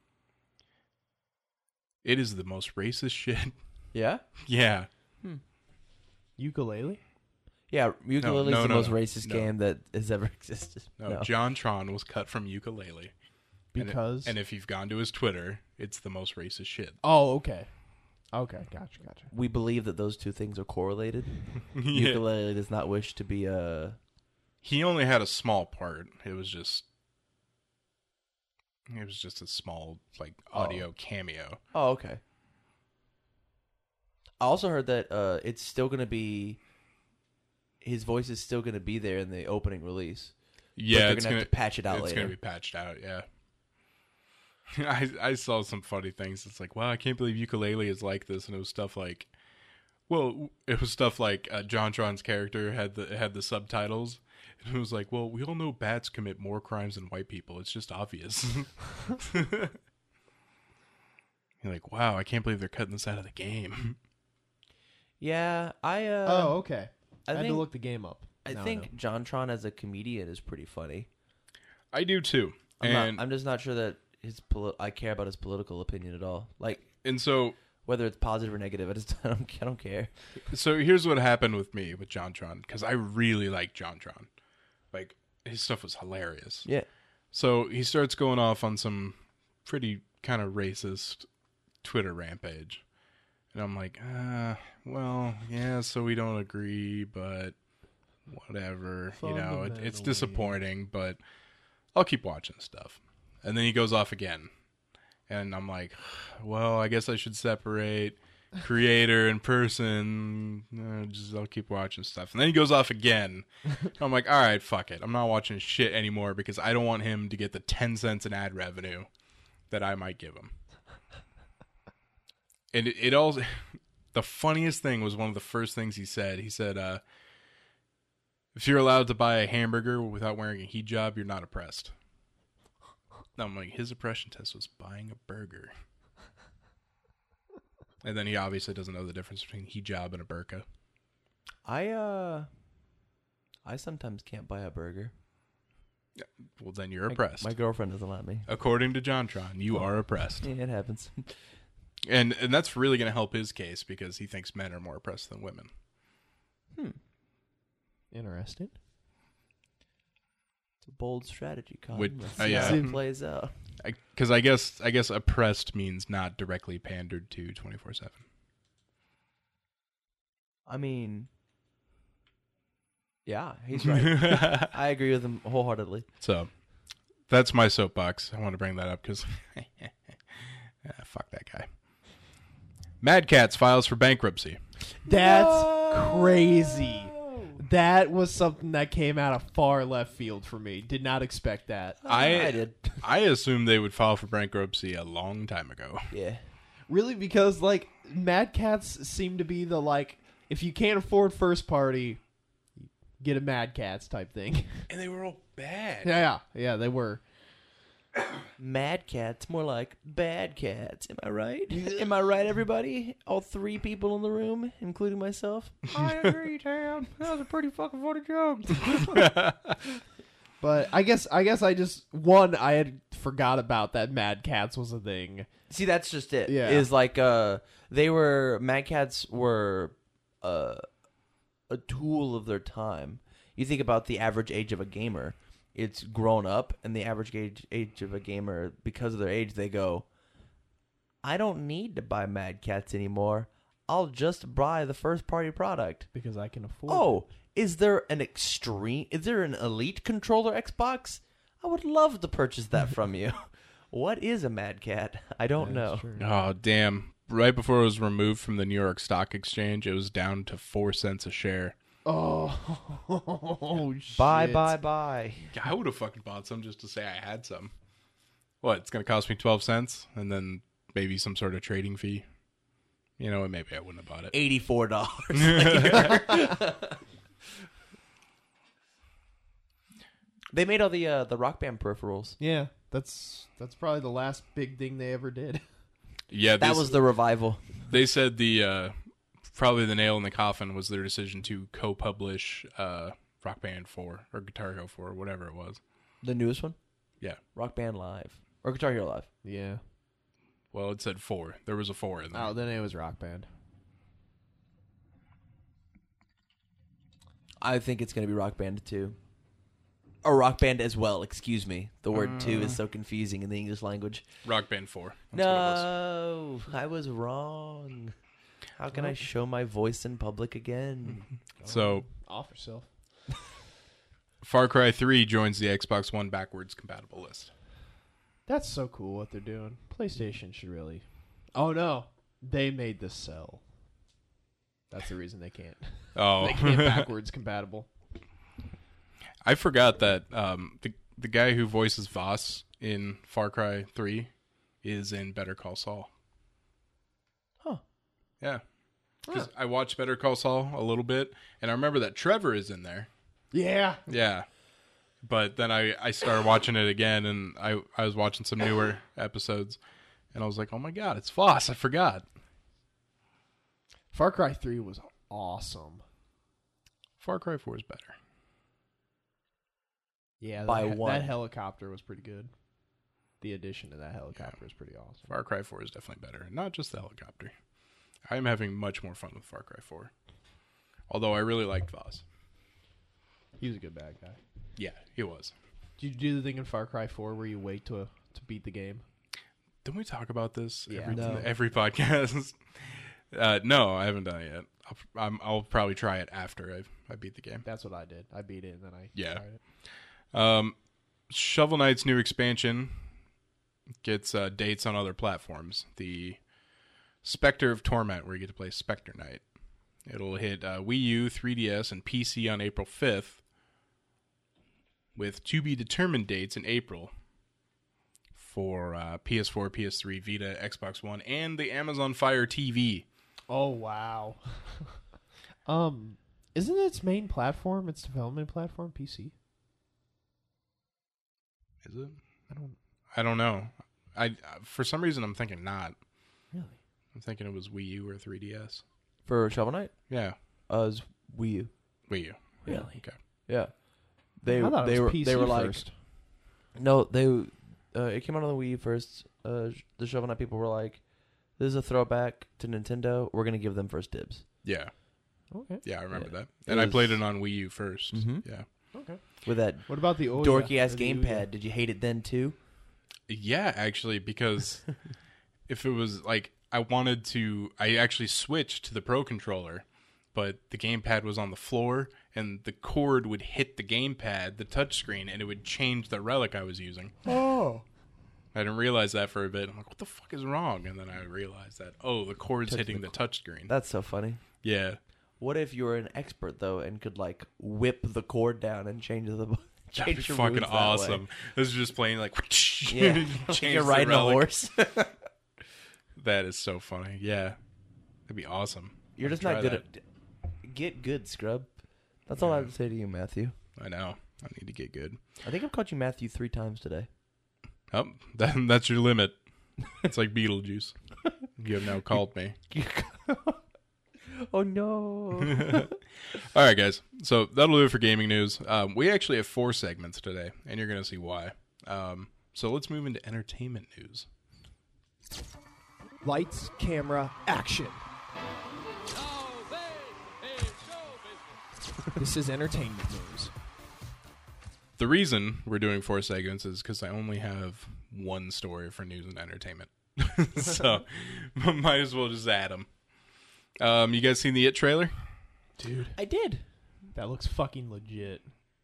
[SPEAKER 1] it is the most racist shit.
[SPEAKER 3] Yeah?
[SPEAKER 1] Yeah,
[SPEAKER 4] Ukulele?
[SPEAKER 3] Yeah, Ukulele
[SPEAKER 1] no,
[SPEAKER 3] is the
[SPEAKER 1] no,
[SPEAKER 3] most
[SPEAKER 1] no.
[SPEAKER 3] racist
[SPEAKER 1] No.
[SPEAKER 3] game that has ever existed.
[SPEAKER 1] no, JonTron was cut from Ukulele.
[SPEAKER 4] Because.
[SPEAKER 1] And if you've gone to his Twitter, it's the most racist shit.
[SPEAKER 4] Oh, okay. Okay, gotcha.
[SPEAKER 3] We believe that those two things are correlated.
[SPEAKER 1] Yeah.
[SPEAKER 3] Ukulele does not wish to be a...
[SPEAKER 1] He only had a small part. It was just a small like audio cameo.
[SPEAKER 3] Oh, okay. I also heard that it's still going to be... His voice is still going to be there in the opening release.
[SPEAKER 1] Yeah,
[SPEAKER 3] they're
[SPEAKER 1] it's
[SPEAKER 3] gonna have to patch it out
[SPEAKER 1] It's
[SPEAKER 3] later.
[SPEAKER 1] gonna be patched out. Yeah. I saw some funny things. It's like, wow, I can't believe Ukulele is like this, and it was stuff like, JonTron's character had the subtitles, and it was like, well, we all know bats commit more crimes than white people. It's just obvious. You're like, wow, I can't believe they're cutting this out of the game.
[SPEAKER 3] Yeah,
[SPEAKER 4] Oh, okay. I had
[SPEAKER 3] think-
[SPEAKER 4] to look the game up.
[SPEAKER 3] I
[SPEAKER 4] Now
[SPEAKER 3] think JonTron as a comedian is pretty funny.
[SPEAKER 1] I do too,
[SPEAKER 3] I'm just not sure that I care about his political opinion at all. Like
[SPEAKER 1] and so
[SPEAKER 3] whether it's positive or negative, I don't care.
[SPEAKER 1] So here's what happened with me with JonTron, because I really like JonTron. Like, his stuff was hilarious.
[SPEAKER 3] Yeah.
[SPEAKER 1] So he starts going off on some pretty kind of racist Twitter rampage. And I'm like, well, yeah, so we don't agree, but whatever. You know, it's
[SPEAKER 4] Fundamentally.
[SPEAKER 1] disappointing, but I'll keep watching stuff. And then he goes off again. And I'm like, well, I guess I should separate creator and person. I'll keep watching stuff. And then he goes off again. I'm like, all right, fuck it. I'm not watching shit anymore because I don't want him to get the 10 cents in ad revenue that I might give him. And it also, the funniest thing was one of the first things he said. He said, if you're allowed to buy a hamburger without wearing a hijab, you're not oppressed. I'm like, his oppression test was buying a burger. And then he obviously doesn't know the difference between hijab and a burqa.
[SPEAKER 3] I sometimes can't buy a burger.
[SPEAKER 1] Well, then you're oppressed.
[SPEAKER 3] My girlfriend doesn't let me.
[SPEAKER 1] According to JonTron, you are oppressed.
[SPEAKER 3] Yeah, it happens.
[SPEAKER 1] And that's really going to help his case because he thinks men are more oppressed than women.
[SPEAKER 4] Interesting.
[SPEAKER 3] It's a bold strategy, Colin.
[SPEAKER 1] Which-
[SPEAKER 3] Let's
[SPEAKER 1] yeah.
[SPEAKER 3] see how it plays out.
[SPEAKER 1] Because I guess oppressed means not directly pandered to 24/7.
[SPEAKER 3] I mean, yeah, he's right. I agree with him wholeheartedly.
[SPEAKER 1] So that's my soapbox. I want to bring that up because fuck that guy. Mad Catz files for bankruptcy.
[SPEAKER 4] That's crazy. That was something that came out of far left field for me. Did not expect that.
[SPEAKER 3] I did.
[SPEAKER 1] I assumed they would file for bankruptcy a long time ago.
[SPEAKER 3] Yeah.
[SPEAKER 4] Really, because like Mad Catz seem to be the like, if you can't afford first party, get a Mad Catz type thing.
[SPEAKER 1] And they were all bad.
[SPEAKER 4] Yeah, they were.
[SPEAKER 3] Mad Cats, more like bad cats. Am I right? Am I right, everybody? All three people in the room, including myself.
[SPEAKER 4] I agree, Tam. That was a pretty fucking funny joke. But I guess I had forgot about that. Mad Catz was a thing.
[SPEAKER 3] See, that's just it.
[SPEAKER 4] Yeah.
[SPEAKER 3] Is like Mad Cats were a tool of their time. You think about the average age of a gamer. It's grown up, and the average age of a gamer, because of their age, they go, I don't need to buy Mad Catz anymore. I'll just buy the first-party product.
[SPEAKER 4] Because I can afford
[SPEAKER 3] Oh, is there an Elite controller Xbox? I would love to purchase that from you. What is a Mad Cat? I don't know.
[SPEAKER 1] Oh, damn. Right before it was removed from the New York Stock Exchange, it was down to 4 cents a share.
[SPEAKER 4] Oh, shit.
[SPEAKER 3] Bye.
[SPEAKER 1] I would have fucking bought some just to say I had some. What, it's going to cost me 12 cents? And then maybe some sort of trading fee? You know what? Maybe I wouldn't have bought it.
[SPEAKER 3] $84 later. They made all the Rock Band peripherals.
[SPEAKER 4] Yeah, that's probably the last big thing they ever did.
[SPEAKER 1] Yeah,
[SPEAKER 3] That was the revival.
[SPEAKER 1] They said the probably the nail in the coffin was their decision to co-publish Rock Band 4 or Guitar Hero 4 or whatever it was.
[SPEAKER 3] The newest one?
[SPEAKER 1] Yeah.
[SPEAKER 3] Rock Band Live. Or Guitar Hero Live.
[SPEAKER 4] Yeah.
[SPEAKER 1] Well, it said 4. There was a 4 in there.
[SPEAKER 4] Oh, then it was Rock Band.
[SPEAKER 3] I think it's going to be Rock Band 2. Or Rock Band as well, excuse me. The word 2 is so confusing in the English language.
[SPEAKER 1] Rock Band 4. That's what it was.
[SPEAKER 3] No, I was wrong. How can I show my voice in public again?
[SPEAKER 1] So,
[SPEAKER 4] Off yourself.
[SPEAKER 1] Far Cry 3 joins the Xbox One backwards compatible list.
[SPEAKER 4] That's so cool what they're doing. PlayStation should really. Oh no, they made this sell. That's the reason they can't.
[SPEAKER 1] Oh,
[SPEAKER 4] They can't backwards compatible.
[SPEAKER 1] I forgot that the guy who voices Voss in Far Cry 3 is in Better Call Saul.
[SPEAKER 3] Huh.
[SPEAKER 1] Yeah. Because I watched Better Call Saul a little bit, and I remember that Trevor is in there.
[SPEAKER 4] Yeah.
[SPEAKER 1] Yeah. But then I started watching it again, and I was watching some newer episodes, and I was like, oh my god, it's Voss. I forgot.
[SPEAKER 4] Far Cry 3 was awesome.
[SPEAKER 1] Far Cry 4 is better.
[SPEAKER 4] Yeah,
[SPEAKER 3] By
[SPEAKER 4] that,
[SPEAKER 3] one.
[SPEAKER 4] that helicopter was pretty good. The addition to that helicopter is pretty awesome.
[SPEAKER 1] Far Cry 4 is definitely better. Not just the helicopter. I'm having much more fun with Far Cry 4. Although I really liked Voss.
[SPEAKER 4] He was a good bad guy.
[SPEAKER 1] Yeah, he was.
[SPEAKER 4] Did you do the thing in Far Cry 4 where you wait to beat the game?
[SPEAKER 1] Didn't we talk about this
[SPEAKER 4] Yeah.
[SPEAKER 1] every,
[SPEAKER 3] No.
[SPEAKER 1] every podcast? No, I haven't done it yet. I'll probably try it after I beat the game.
[SPEAKER 4] That's what I did. I beat it and then I
[SPEAKER 1] Yeah.
[SPEAKER 4] tried it.
[SPEAKER 1] Shovel Knight's new expansion gets dates on other platforms. The Spectre of Torment, where you get to play Spectre Knight. It'll hit Wii U, 3DS, and PC on April 5th, with to-be-determined dates in April for PS4, PS3, Vita, Xbox One, and the Amazon Fire TV.
[SPEAKER 4] Oh wow. Isn't its main platform, its development platform, PC?
[SPEAKER 1] Is it?
[SPEAKER 4] I don't
[SPEAKER 1] I don't know. I for some reason I'm thinking not.
[SPEAKER 4] really.
[SPEAKER 1] I'm thinking it was Wii U or 3DS.
[SPEAKER 3] For Shovel Knight?
[SPEAKER 1] Yeah,
[SPEAKER 3] It's Wii U.
[SPEAKER 1] Wii U.
[SPEAKER 3] Really?
[SPEAKER 1] Okay.
[SPEAKER 3] Yeah. They
[SPEAKER 4] I thought it was PC
[SPEAKER 3] they were like
[SPEAKER 4] first.
[SPEAKER 3] no, it came out on the Wii U first. The Shovel Knight people were like, this is a throwback to Nintendo. We're gonna give them first dibs.
[SPEAKER 1] Yeah.
[SPEAKER 4] Okay.
[SPEAKER 1] Yeah, I remember
[SPEAKER 3] Yeah.
[SPEAKER 1] that.
[SPEAKER 3] It
[SPEAKER 1] And I
[SPEAKER 3] was-
[SPEAKER 1] played it on Wii U 1st.
[SPEAKER 3] Mhm.
[SPEAKER 1] Yeah.
[SPEAKER 4] Okay.
[SPEAKER 3] With that
[SPEAKER 4] What about the Ouya?
[SPEAKER 3] dorky ass
[SPEAKER 4] Or the Ouya?
[SPEAKER 3] gamepad. Did you hate it then too?
[SPEAKER 1] Yeah, actually, because if it was like I actually switched to the Pro Controller, but the gamepad was on the floor and the cord would hit the gamepad, the touchscreen, and it would change the relic I was using.
[SPEAKER 4] Oh.
[SPEAKER 1] I didn't realize that for a bit. I'm like, what the fuck is wrong? And then I realized that, the cord's hitting the touchscreen.
[SPEAKER 3] That's so funny.
[SPEAKER 1] Yeah.
[SPEAKER 3] What if you were an expert though and could like whip the cord down and change the
[SPEAKER 1] That'd be
[SPEAKER 3] change your
[SPEAKER 1] fucking
[SPEAKER 3] moves that way?
[SPEAKER 1] awesome. This is just playing like,
[SPEAKER 3] Yeah, like
[SPEAKER 1] change
[SPEAKER 3] you're
[SPEAKER 1] the
[SPEAKER 3] riding a
[SPEAKER 1] relic.
[SPEAKER 3] horse.
[SPEAKER 1] That is so funny. Yeah. That'd be awesome.
[SPEAKER 3] You're just
[SPEAKER 1] Try
[SPEAKER 3] not good
[SPEAKER 1] that.
[SPEAKER 3] at. Get good, scrub. That's all I have to say to you, Matthew.
[SPEAKER 1] I know. I need to get good.
[SPEAKER 3] I think I've called you Matthew 3 times today.
[SPEAKER 1] Oh, that's your limit. It's like Beetlejuice. You have now called me.
[SPEAKER 3] Oh no!
[SPEAKER 1] All right, guys. So that'll do it for gaming news. We actually have 4 segments today, and you're going to see why. So let's move into entertainment news.
[SPEAKER 4] Lights, camera, action. This is entertainment news.
[SPEAKER 1] The reason we're doing 4 segments is because I only have one story for news and entertainment. So might as well just add them. You guys seen the It trailer?
[SPEAKER 4] Dude,
[SPEAKER 3] I did.
[SPEAKER 4] that looks fucking legit.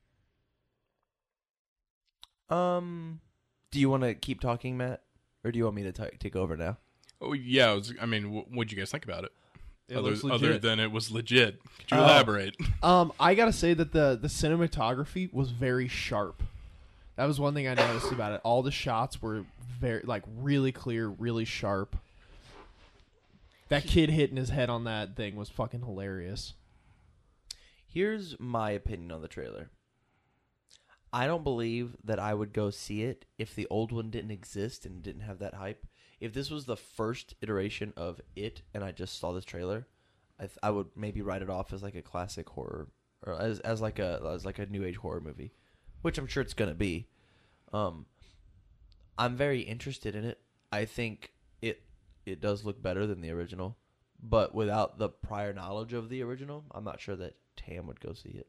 [SPEAKER 3] Do you want to keep talking, Matt, or do you want me to take over now?
[SPEAKER 1] Oh yeah. What'd you guys think about it?
[SPEAKER 4] It looks legit.
[SPEAKER 1] Other than it was legit. Could you
[SPEAKER 4] Oh.
[SPEAKER 1] elaborate?
[SPEAKER 4] I gotta say that the cinematography was very sharp. That was one thing I noticed about it. All the shots were very really clear, really sharp. That kid hitting his head on that thing was fucking hilarious.
[SPEAKER 3] Here's my opinion on the trailer. I don't believe that I would go see it if the old one didn't exist and didn't have that hype. If this was the first iteration of It and I just saw this trailer, I would maybe write it off as like a classic horror or as like a new age horror movie, which I'm sure it's gonna be. I'm very interested in it. I think it does look better than the original, but without the prior knowledge of the original, I'm not sure that Tam would go see it.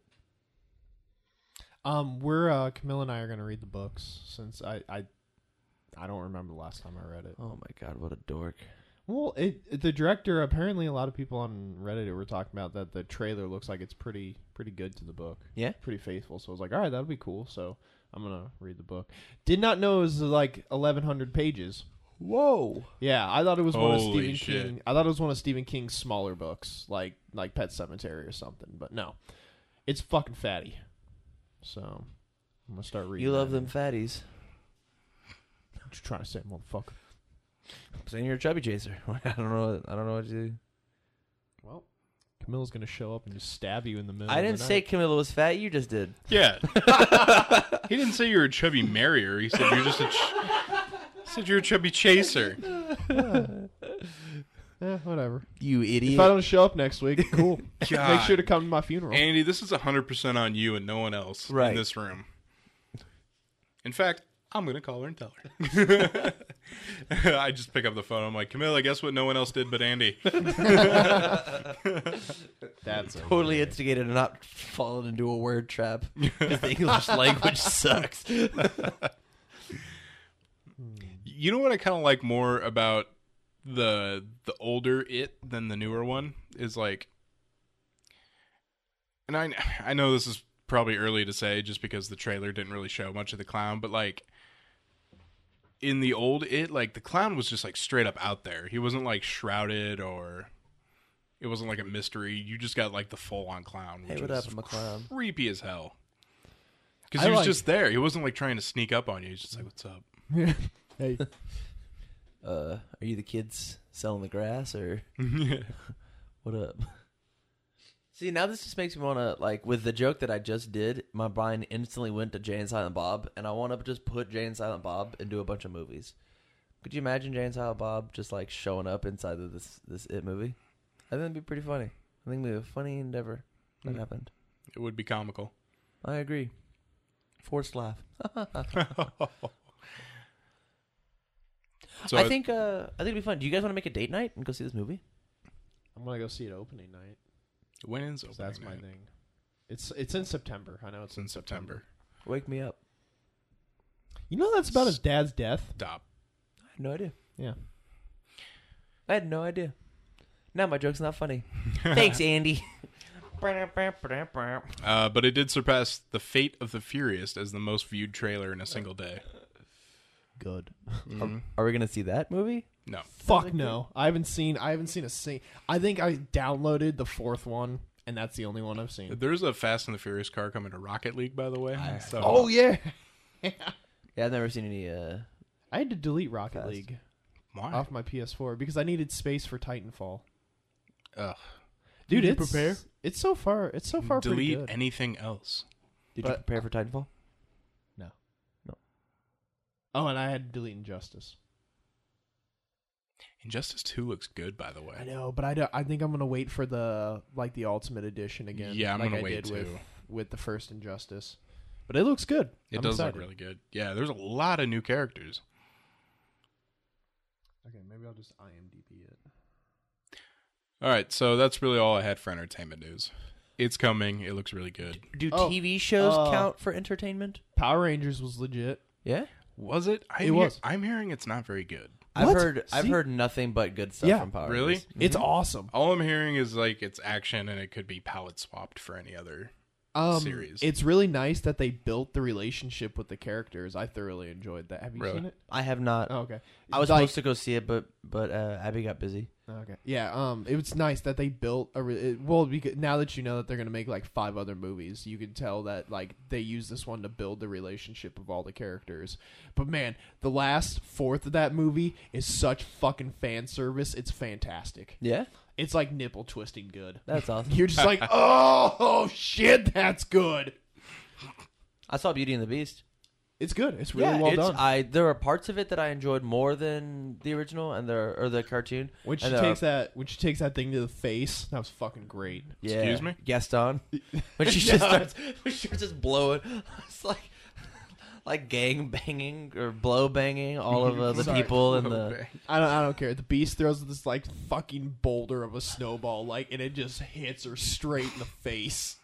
[SPEAKER 4] We're Camille and I are gonna read the books since I don't remember the last time I read it.
[SPEAKER 3] Oh my god, what a dork!
[SPEAKER 4] Well, the director, apparently a lot of people on Reddit were talking about that the trailer looks like it's pretty good to the book.
[SPEAKER 3] Yeah?
[SPEAKER 4] Pretty faithful. So I was like, all right, that'll be cool. So I'm going to read the book. Did not know it was like 1,100 pages.
[SPEAKER 3] Whoa!
[SPEAKER 4] Yeah, I thought it was one of
[SPEAKER 1] Holy
[SPEAKER 4] Stephen
[SPEAKER 1] shit.
[SPEAKER 4] King. I thought it was one of Stephen King's smaller books, like Pet Sematary or something. But no, it's fucking fatty. So I'm gonna start reading.
[SPEAKER 3] You love
[SPEAKER 4] that.
[SPEAKER 3] them fatties.
[SPEAKER 4] What you trying to say, motherfucker?
[SPEAKER 3] I'm saying you're a chubby chaser. I don't know what to do.
[SPEAKER 4] Well, Camilla's gonna show up and just stab you in the middle.
[SPEAKER 3] I
[SPEAKER 4] of
[SPEAKER 3] didn't
[SPEAKER 4] the
[SPEAKER 3] say
[SPEAKER 4] night.
[SPEAKER 3] Camilla was fat. You just did.
[SPEAKER 1] Yeah. He didn't say you were a chubby marrier. He said you're just said you're a chubby chaser.
[SPEAKER 4] Whatever.
[SPEAKER 3] You idiot.
[SPEAKER 4] If I don't show up next week, cool. Make
[SPEAKER 1] God.
[SPEAKER 4] sure to come to my funeral.
[SPEAKER 1] Andy, this is 100% on you and no one else
[SPEAKER 3] Right.
[SPEAKER 1] in this room. In fact, I'm going to call her and tell her. I just pick up the phone. I'm like, Camilla, guess what no one else did but Andy?
[SPEAKER 4] That's
[SPEAKER 3] Totally instigated and not fallen into a word trap because the English language sucks.
[SPEAKER 1] You know what I kind of like more about the older It than the newer one is like, and I know this is probably early to say just because the trailer didn't really show much of the clown, but like in the old It, like the clown was just like straight up out there. He wasn't like shrouded or it wasn't like a mystery. You just got like the full on clown, which
[SPEAKER 3] Hey, what
[SPEAKER 1] was
[SPEAKER 3] up, I'm a clown.
[SPEAKER 1] creepy as hell. Because
[SPEAKER 4] I
[SPEAKER 1] he was
[SPEAKER 4] like-
[SPEAKER 1] just there. He wasn't like trying to sneak up on you. He's just like, "What's up?"
[SPEAKER 4] Hey,
[SPEAKER 3] Are you the kids selling the grass or what up? See, now this just makes me want to, like, with the joke that I just did, my mind instantly went to Jay and Silent Bob, and I want to just put Jay and Silent Bob and do a bunch of movies. Could you imagine Jay and Silent Bob just, like, showing up inside of this It movie? I think it'd be pretty funny. I think it'd be a funny endeavor if that happened.
[SPEAKER 1] It would be comical.
[SPEAKER 3] I agree. Forced laugh.
[SPEAKER 1] So
[SPEAKER 3] I think it'd be fun. Do you guys want to make a date night and go see this movie?
[SPEAKER 4] I'm gonna go see it opening night.
[SPEAKER 1] When's
[SPEAKER 4] 'cause
[SPEAKER 1] opening
[SPEAKER 4] that's my
[SPEAKER 1] night?
[SPEAKER 4] thing. It's in September. I know it's
[SPEAKER 1] It's in September.
[SPEAKER 3] Wake me up.
[SPEAKER 4] You know that's about his dad's death.
[SPEAKER 1] Stop.
[SPEAKER 3] I had no idea.
[SPEAKER 4] Yeah.
[SPEAKER 3] I had no idea. Now my joke's not funny. Thanks, Andy.
[SPEAKER 1] But it did surpass The Fate of the Furious as the most viewed trailer in a single day.
[SPEAKER 4] Good.
[SPEAKER 1] Mhm.
[SPEAKER 3] Are we gonna see that movie?
[SPEAKER 1] No.
[SPEAKER 4] Fuck no. I haven't seen a sing. I think I downloaded the fourth one, and that's the only one I've seen.
[SPEAKER 1] There's a Fast and the Furious car coming to Rocket League, by the way. So,
[SPEAKER 4] Oh yeah.
[SPEAKER 3] Yeah, I've never seen any.
[SPEAKER 4] I had to delete Rocket
[SPEAKER 3] Fast.
[SPEAKER 4] League
[SPEAKER 1] why?
[SPEAKER 4] off my PS4 because I needed space for Titanfall.
[SPEAKER 1] Ugh.
[SPEAKER 4] Dude,
[SPEAKER 3] Did you
[SPEAKER 4] it's
[SPEAKER 3] prepare?
[SPEAKER 4] It's so far. It's so far pretty
[SPEAKER 1] Delete
[SPEAKER 4] good.
[SPEAKER 1] anything else.
[SPEAKER 3] Did
[SPEAKER 4] But-
[SPEAKER 3] you prepare for Titanfall?
[SPEAKER 4] Oh, and I had to delete Injustice.
[SPEAKER 1] Injustice 2 looks good, by the way.
[SPEAKER 4] I know, but I think I'm gonna wait for the Ultimate Edition again.
[SPEAKER 1] Yeah, I'm
[SPEAKER 4] like
[SPEAKER 1] gonna
[SPEAKER 4] I
[SPEAKER 1] wait
[SPEAKER 4] did
[SPEAKER 1] too.
[SPEAKER 4] with the first Injustice. But it looks good.
[SPEAKER 1] It
[SPEAKER 4] I'm
[SPEAKER 1] does
[SPEAKER 4] excited.
[SPEAKER 1] look really good. Yeah, there's a lot of new characters.
[SPEAKER 4] Okay, maybe I'll just IMDb it.
[SPEAKER 1] All right, so that's really all I had for entertainment news. It's coming. It looks really good.
[SPEAKER 3] Do
[SPEAKER 4] Oh,
[SPEAKER 3] TV shows
[SPEAKER 4] uh,
[SPEAKER 3] count for entertainment?
[SPEAKER 4] Power Rangers was legit.
[SPEAKER 3] Yeah,
[SPEAKER 1] Was it?
[SPEAKER 4] It was.
[SPEAKER 1] I'm hearing it's not very good.
[SPEAKER 3] I've
[SPEAKER 4] What?
[SPEAKER 3] heard
[SPEAKER 4] See?
[SPEAKER 3] nothing but good stuff
[SPEAKER 4] Yeah.
[SPEAKER 3] from Power
[SPEAKER 1] Really?
[SPEAKER 3] Rangers.
[SPEAKER 4] It's awesome.
[SPEAKER 1] All I'm hearing is like it's action and it could be palette swapped for any other. Series.
[SPEAKER 4] It's really nice that they built the relationship with the characters. I thoroughly enjoyed that. Have you
[SPEAKER 1] Really?
[SPEAKER 4] seen it?
[SPEAKER 3] I have not.
[SPEAKER 4] Oh, okay.
[SPEAKER 3] I was
[SPEAKER 4] Like-
[SPEAKER 3] supposed to go see it, but Abby got busy.
[SPEAKER 4] Okay. Yeah. It was nice that they built well, because now that you know that they're gonna make like 5 other movies, you can tell that like they use this one to build the relationship of all the characters. But man, the last fourth of that movie is such fucking fan service. It's fantastic.
[SPEAKER 3] Yeah,
[SPEAKER 4] It's like nipple twisting good.
[SPEAKER 3] that's awesome.
[SPEAKER 4] You're just like, oh shit, that's good.
[SPEAKER 3] I saw Beauty and the Beast.
[SPEAKER 4] It's good. It's really well done.
[SPEAKER 3] There are parts of it that I enjoyed more than the original and the cartoon.
[SPEAKER 4] When she
[SPEAKER 3] and
[SPEAKER 4] takes that thing to the face, that was fucking great.
[SPEAKER 3] Yeah,
[SPEAKER 1] Excuse me?
[SPEAKER 3] Gaston. When she just starts just blowing, it's like gang banging or blow banging all of the
[SPEAKER 4] Sorry.
[SPEAKER 3] people in the.
[SPEAKER 4] I don't care. The Beast throws this like fucking boulder of a snowball, like, and it just hits her straight in the face.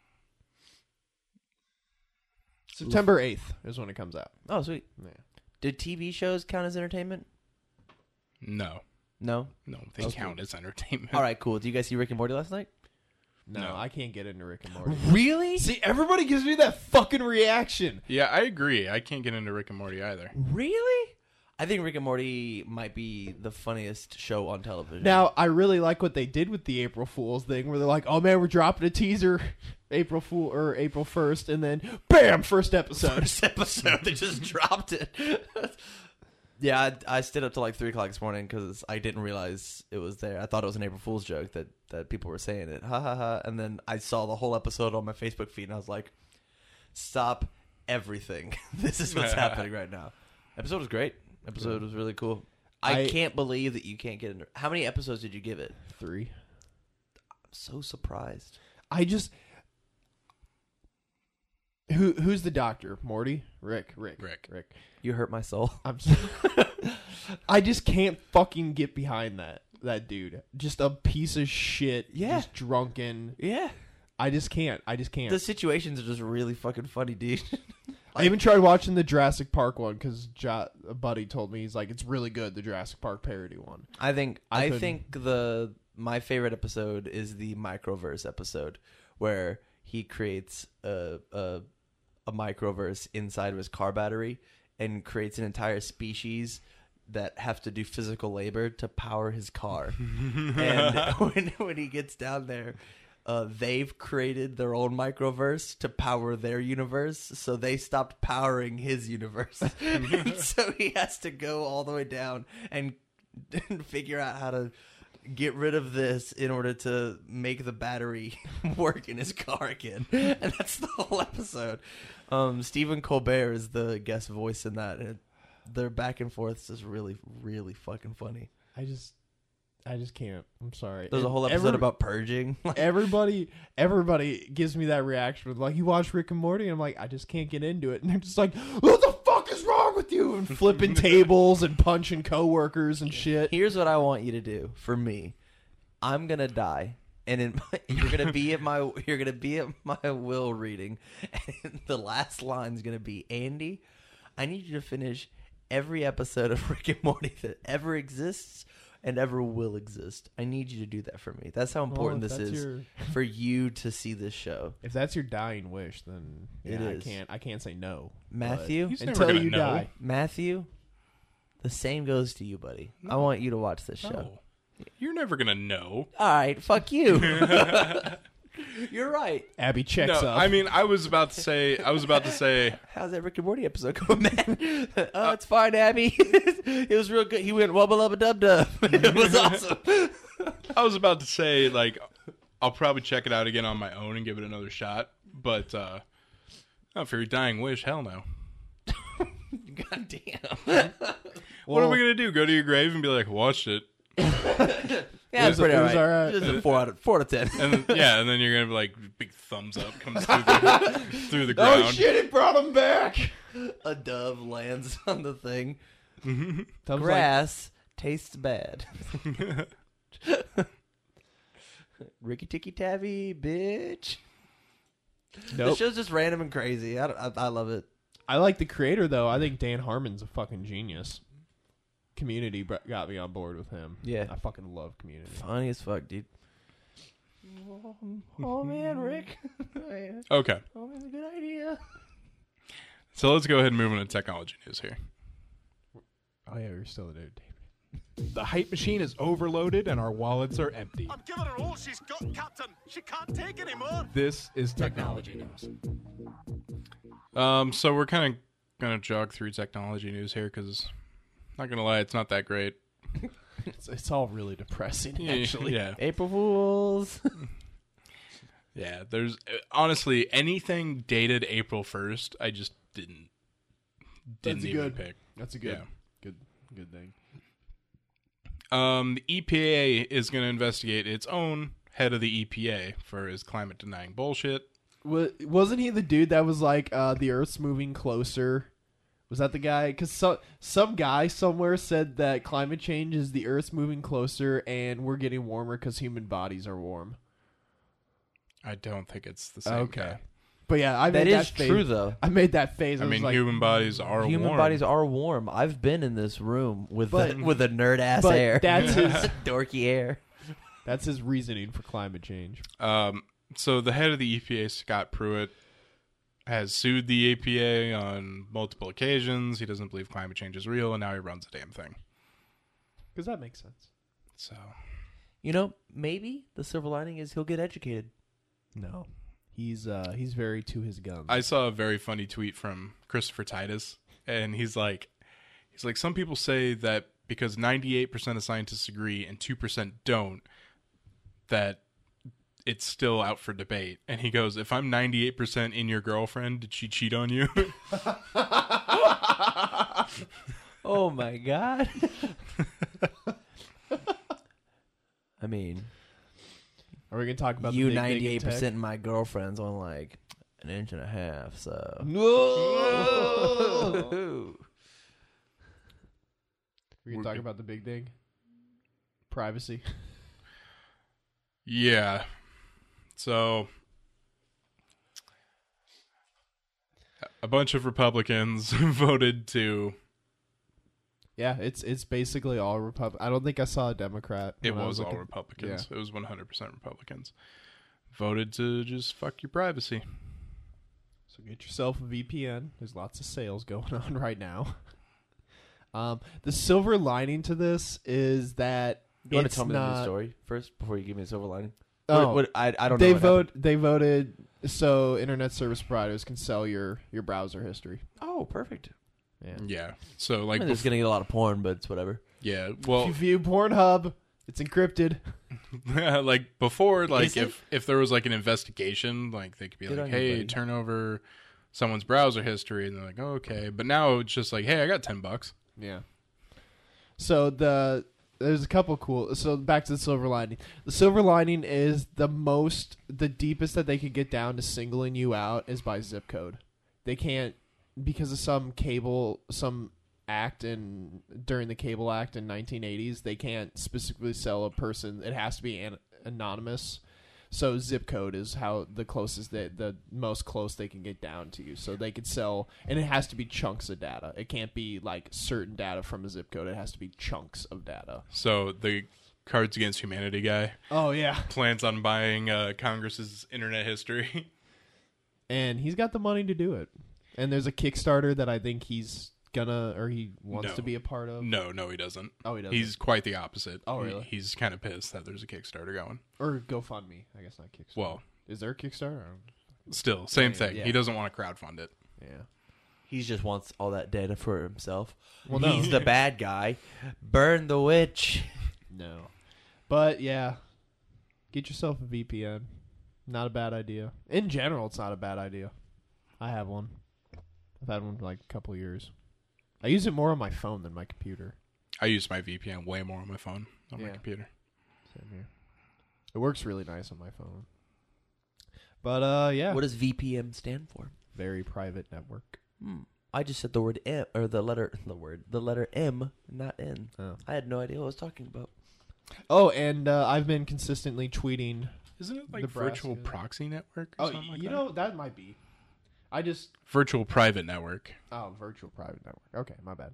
[SPEAKER 4] September 8th is when it comes out.
[SPEAKER 3] Oh, sweet.
[SPEAKER 4] Yeah.
[SPEAKER 3] Did TV shows count as entertainment?
[SPEAKER 1] No,
[SPEAKER 3] No.
[SPEAKER 1] they
[SPEAKER 3] Okay.
[SPEAKER 1] count as entertainment.
[SPEAKER 3] All right, cool. Did you guys see Rick and Morty last night?
[SPEAKER 4] No,
[SPEAKER 1] No.
[SPEAKER 4] I can't get into Rick and Morty.
[SPEAKER 3] Really?
[SPEAKER 4] See, everybody gives me that fucking reaction.
[SPEAKER 1] Yeah, I agree. I can't get into Rick and Morty either.
[SPEAKER 3] Really? I think Rick and Morty might be the funniest show on television.
[SPEAKER 4] Now, I really like what they did with the April Fool's thing, where they're like, "Oh man, we're dropping a teaser, April 1st, and then bam, first episode."
[SPEAKER 3] first episode, they just dropped it. Yeah, I stayed up till like 3 o'clock this morning because I didn't realize it was there. I thought it was an April Fool's joke that people were saying it. Ha ha ha. And then I saw the whole episode on my Facebook feed and I was like, stop everything. This is what's happening right now. Episode was great. Episode was really cool. I can't believe that you can't get into. How many episodes did you give it?
[SPEAKER 4] 3.
[SPEAKER 3] I'm so surprised.
[SPEAKER 4] I just who's the doctor? Morty? Rick.
[SPEAKER 3] You hurt my soul.
[SPEAKER 4] I just can't fucking get behind that dude. Just a piece of shit.
[SPEAKER 3] Yeah.
[SPEAKER 4] Just drunken.
[SPEAKER 3] Yeah.
[SPEAKER 4] I just can't.
[SPEAKER 3] The situations are just really fucking funny, dude.
[SPEAKER 4] I even tried watching the Jurassic Park one because a buddy told me, he's like, it's really good, the Jurassic Park parody one.
[SPEAKER 3] I think
[SPEAKER 4] I
[SPEAKER 3] my favorite episode is the Microverse episode where he creates a microverse inside of his car battery and creates an entire species that have to do physical labor to power his car. And when he gets down there, they've created their own microverse to power their universe, so they stopped powering his universe. So he has to go all the way down and figure out how to get rid of this in order to make the battery work in his car again. And that's the whole episode. Stephen Colbert is the guest voice in that. And their back and forth is really, really fucking funny.
[SPEAKER 4] I just can't. I'm sorry.
[SPEAKER 3] There's a whole episode about purging.
[SPEAKER 4] Everybody gives me that reaction with, like, you watch Rick and Morty? And I'm like, I just can't get into it. And they're just like, what the fuck is wrong with you? And flipping tables and punching coworkers and shit.
[SPEAKER 3] Here's what I want you to do for me. I'm gonna die, and you're gonna be at my will reading, and the last line is gonna be, Andy, I need you to finish every episode of Rick and Morty that ever exists and ever will exist. I need you to do that for me. That's how important this is for you to see this show.
[SPEAKER 4] If that's your dying wish, then
[SPEAKER 3] It is.
[SPEAKER 4] I can't say no.
[SPEAKER 3] Matthew,
[SPEAKER 1] He's never
[SPEAKER 4] Until
[SPEAKER 1] gonna
[SPEAKER 4] you
[SPEAKER 1] know.
[SPEAKER 4] die.
[SPEAKER 3] Matthew, the same goes to you, buddy. I want you to watch this show.
[SPEAKER 1] No. You're never gonna know.
[SPEAKER 3] All right, fuck you. You're right.
[SPEAKER 4] Abby checks
[SPEAKER 1] No,
[SPEAKER 4] up.
[SPEAKER 1] I mean, I was about to say,
[SPEAKER 3] How's that Rick and Morty episode going, man? Oh, it's fine, Abby. It was real good. He went wubba lubba dub dub. It was awesome.
[SPEAKER 1] I was about to say, like, I'll probably check it out again on my own and give it another shot. But for your dying wish, hell no.
[SPEAKER 3] God damn.
[SPEAKER 1] What are we gonna do? Go to your grave and be like, watched it,
[SPEAKER 3] Yeah, it's pretty
[SPEAKER 4] it was
[SPEAKER 3] all
[SPEAKER 4] all
[SPEAKER 3] right.
[SPEAKER 4] right.
[SPEAKER 3] It was a 4 out of 10.
[SPEAKER 1] and then you're gonna be like, big thumbs up comes through the ground.
[SPEAKER 4] Oh shit! It brought him back.
[SPEAKER 3] A dove lands on the thing.
[SPEAKER 4] Thumbs like,
[SPEAKER 3] Grass tastes bad. Ricky Ticky Tavi, bitch. The
[SPEAKER 4] nope.
[SPEAKER 3] show's just random and crazy. I love it.
[SPEAKER 4] I like the creator though. I think Dan Harmon's a fucking genius. Community got me on board with him.
[SPEAKER 3] Yeah.
[SPEAKER 4] I fucking love Community.
[SPEAKER 3] Funny as fuck, dude. Oh man, Rick.
[SPEAKER 1] Okay,
[SPEAKER 3] Oh, that's a good idea.
[SPEAKER 1] so let's go ahead and move on to technology news here.
[SPEAKER 4] Oh yeah, you're still a dude, David.
[SPEAKER 5] The hype machine is overloaded and our wallets are empty.
[SPEAKER 6] I'm giving her all she's got, Captain. She can't take any more.
[SPEAKER 5] This is technology news.
[SPEAKER 1] So we're kind of gonna jog through technology news here because, not gonna lie, it's not that great.
[SPEAKER 4] It's all really depressing, actually.
[SPEAKER 1] Yeah.
[SPEAKER 3] April Fools.
[SPEAKER 1] Yeah, there's honestly anything dated April 1st, I just didn't
[SPEAKER 4] That's
[SPEAKER 1] even
[SPEAKER 4] good.
[SPEAKER 1] pick.
[SPEAKER 4] That's a good thing.
[SPEAKER 1] The EPA is going to investigate its own head of the EPA for his climate denying bullshit.
[SPEAKER 4] Wasn't he the dude that was like, the Earth's moving closer? Was that the guy? Because some guy somewhere said that climate change is the Earth's moving closer and we're getting warmer because human bodies are warm.
[SPEAKER 1] I don't think it's the same guy.
[SPEAKER 4] But yeah, I
[SPEAKER 3] That
[SPEAKER 4] made
[SPEAKER 3] is
[SPEAKER 4] phase.
[SPEAKER 3] true, though.
[SPEAKER 4] I made that phase.
[SPEAKER 1] I
[SPEAKER 4] was
[SPEAKER 1] mean,
[SPEAKER 4] like,
[SPEAKER 1] human bodies are
[SPEAKER 3] Human
[SPEAKER 1] warm.
[SPEAKER 3] bodies are warm. I've been in this room with
[SPEAKER 4] But-
[SPEAKER 3] with a nerd ass
[SPEAKER 4] but
[SPEAKER 3] air.
[SPEAKER 4] that's his-
[SPEAKER 3] dorky air.
[SPEAKER 4] that's his reasoning for climate change.
[SPEAKER 1] So the head of the EPA, Scott Pruitt, has sued the EPA on multiple occasions. He doesn't believe climate change is real, and now he runs the damn thing.
[SPEAKER 4] Because that makes sense.
[SPEAKER 1] So
[SPEAKER 3] You know, maybe the silver lining is he'll get educated.
[SPEAKER 4] No. He's very to his guns.
[SPEAKER 1] I saw a very funny tweet from Christopher Titus, and he's like, some people say that because 98% of scientists agree and 2% don't, that it's still out for debate. And he goes, if I'm 98% in your girlfriend, did she cheat on you?
[SPEAKER 3] Oh my god. I mean,
[SPEAKER 4] Are we gonna talk about
[SPEAKER 3] you
[SPEAKER 4] the big thing in
[SPEAKER 3] 98%
[SPEAKER 4] tech?
[SPEAKER 3] and my girlfriend's on like an inch and a half, so.
[SPEAKER 4] No. We're gonna talk about the big thing. Privacy.
[SPEAKER 1] Yeah. So a bunch of Republicans voted to.
[SPEAKER 4] Yeah, it's basically all Republican. I don't think I saw a Democrat.
[SPEAKER 1] It
[SPEAKER 4] when I
[SPEAKER 1] was all
[SPEAKER 4] looking-
[SPEAKER 1] Republicans. It was 100% Republicans. Voted to just fuck your privacy.
[SPEAKER 4] So get yourself a VPN. There's lots of sales going on right now. The silver lining to this is that
[SPEAKER 3] You want
[SPEAKER 4] it's
[SPEAKER 3] to tell me the
[SPEAKER 4] not.
[SPEAKER 3] news story first before you give me a silver lining?
[SPEAKER 4] Oh,
[SPEAKER 3] I don't
[SPEAKER 4] they
[SPEAKER 3] know.
[SPEAKER 4] They voted so internet service providers can sell your browser history.
[SPEAKER 3] Oh, perfect.
[SPEAKER 4] Yeah.
[SPEAKER 1] Yeah. So
[SPEAKER 3] I
[SPEAKER 1] like,
[SPEAKER 3] mean, it's gonna get a lot of porn, but it's whatever.
[SPEAKER 1] yeah.
[SPEAKER 4] If
[SPEAKER 1] Well,
[SPEAKER 4] you view Pornhub, it's encrypted.
[SPEAKER 1] like before, like
[SPEAKER 3] Is it?
[SPEAKER 1] if there was like an investigation, like they could be
[SPEAKER 3] Good
[SPEAKER 1] like,
[SPEAKER 3] on you,
[SPEAKER 1] hey,
[SPEAKER 3] buddy.
[SPEAKER 1] turn over someone's browser history, and they're like, oh, okay. But now it's just like, hey, I got $10.
[SPEAKER 4] Yeah. So there's a couple cool. So back to the silver lining. The silver lining is the deepest that they could get down to singling you out is by zip code. They can't because of some act during the Cable Act in 1980s. They can't specifically sell a person. It has to be anonymous. So zip code is how the most close they can get down to you. So they could sell, and it has to be chunks of data. It can't be like certain data from a zip code. It has to be chunks of data.
[SPEAKER 1] So the Cards Against Humanity guy
[SPEAKER 4] Oh yeah,
[SPEAKER 1] plans on buying Congress's internet history.
[SPEAKER 4] and he's got the money to do it. And there's a Kickstarter that I think he wants
[SPEAKER 1] No.
[SPEAKER 4] to be a part of.
[SPEAKER 1] No, he doesn't.
[SPEAKER 4] Oh, he doesn't.
[SPEAKER 1] He's quite the opposite.
[SPEAKER 4] Oh, really?
[SPEAKER 1] He's kind of pissed that there's a Kickstarter going.
[SPEAKER 4] Or GoFundMe. I guess not Kickstarter.
[SPEAKER 1] Well,
[SPEAKER 4] is there a Kickstarter? I don't-
[SPEAKER 1] still, same
[SPEAKER 4] Yeah,
[SPEAKER 1] thing.
[SPEAKER 4] yeah.
[SPEAKER 1] He doesn't want to crowdfund it.
[SPEAKER 4] Yeah.
[SPEAKER 3] He just wants all that data for himself.
[SPEAKER 4] Well, no.
[SPEAKER 3] He's the bad guy. Burn the witch.
[SPEAKER 4] No. But yeah, get yourself a VPN. Not a bad idea. In general, it's not a bad idea. I have one. I've had one for like a couple of years. I use it more on my phone than my computer.
[SPEAKER 1] I use my VPN way more on my phone than my
[SPEAKER 4] Yeah.
[SPEAKER 1] computer.
[SPEAKER 4] Same here. It works really nice on my phone. But yeah,
[SPEAKER 3] What does VPN stand for?
[SPEAKER 4] very private network.
[SPEAKER 3] I just said the word M, or the letter M, not N.
[SPEAKER 4] Oh.
[SPEAKER 3] I had no idea what I was talking about.
[SPEAKER 4] Oh, and I've been consistently tweeting.
[SPEAKER 1] Isn't it like
[SPEAKER 4] Nebraska.
[SPEAKER 1] virtual proxy network? Or
[SPEAKER 4] Oh,
[SPEAKER 1] something like
[SPEAKER 4] you
[SPEAKER 1] that?
[SPEAKER 4] know that might be. I just
[SPEAKER 1] Virtual private network.
[SPEAKER 4] virtual private network. Okay, my bad.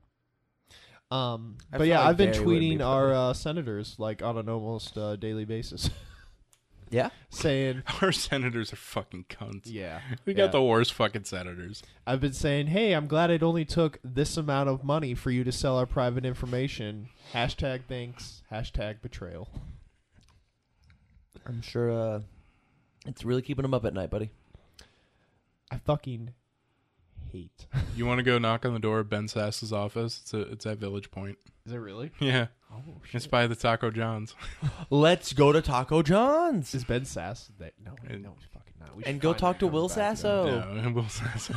[SPEAKER 3] I
[SPEAKER 4] But
[SPEAKER 3] feel
[SPEAKER 4] yeah,
[SPEAKER 3] like
[SPEAKER 4] I've been
[SPEAKER 3] Barry wouldn't be
[SPEAKER 4] tweeting our senators like on an almost daily basis,
[SPEAKER 3] Yeah?
[SPEAKER 4] saying,
[SPEAKER 1] Our senators are fucking cunts.
[SPEAKER 4] "Yeah,
[SPEAKER 1] We got the worst fucking senators.
[SPEAKER 4] I've been saying, hey, I'm glad it only took this amount of money for you to sell our private information. Hashtag thanks. Hashtag betrayal.
[SPEAKER 3] I'm sure it's really keeping him up at night, buddy.
[SPEAKER 4] I fucking hate.
[SPEAKER 1] You want to go knock on the door of Ben Sass's office? It's at Village Point.
[SPEAKER 4] Is it really?
[SPEAKER 1] Yeah,
[SPEAKER 4] Oh
[SPEAKER 1] it's by the Taco John's.
[SPEAKER 3] Let's go to Taco John's
[SPEAKER 4] Is Ben Sass? No,
[SPEAKER 1] And-
[SPEAKER 4] no, he's fucking not. We
[SPEAKER 3] and
[SPEAKER 4] should
[SPEAKER 3] go
[SPEAKER 4] find
[SPEAKER 3] talk
[SPEAKER 4] that
[SPEAKER 3] to
[SPEAKER 4] coming
[SPEAKER 3] Will
[SPEAKER 4] back,
[SPEAKER 3] Sasso.
[SPEAKER 1] Yeah, Will Sasso.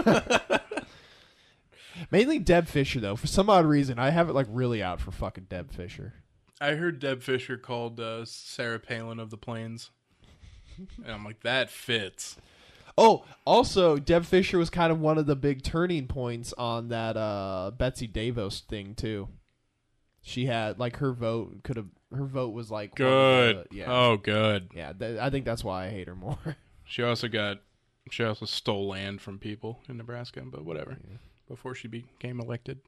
[SPEAKER 4] Mainly Deb Fisher though. For some odd reason, I have it like really out for fucking Deb Fisher.
[SPEAKER 1] I heard Deb Fisher called Sarah Palin of the Plains, and I'm like, that fits.
[SPEAKER 4] Oh, also, Deb Fisher was kind of one of the big turning points on that Betsy DeVos thing too. She had like her vote was like one of
[SPEAKER 1] Good.
[SPEAKER 4] the- yeah,
[SPEAKER 1] Oh, good.
[SPEAKER 4] yeah. I think that's why I hate her more.
[SPEAKER 1] She also stole land from people in Nebraska, but whatever. Before she became elected.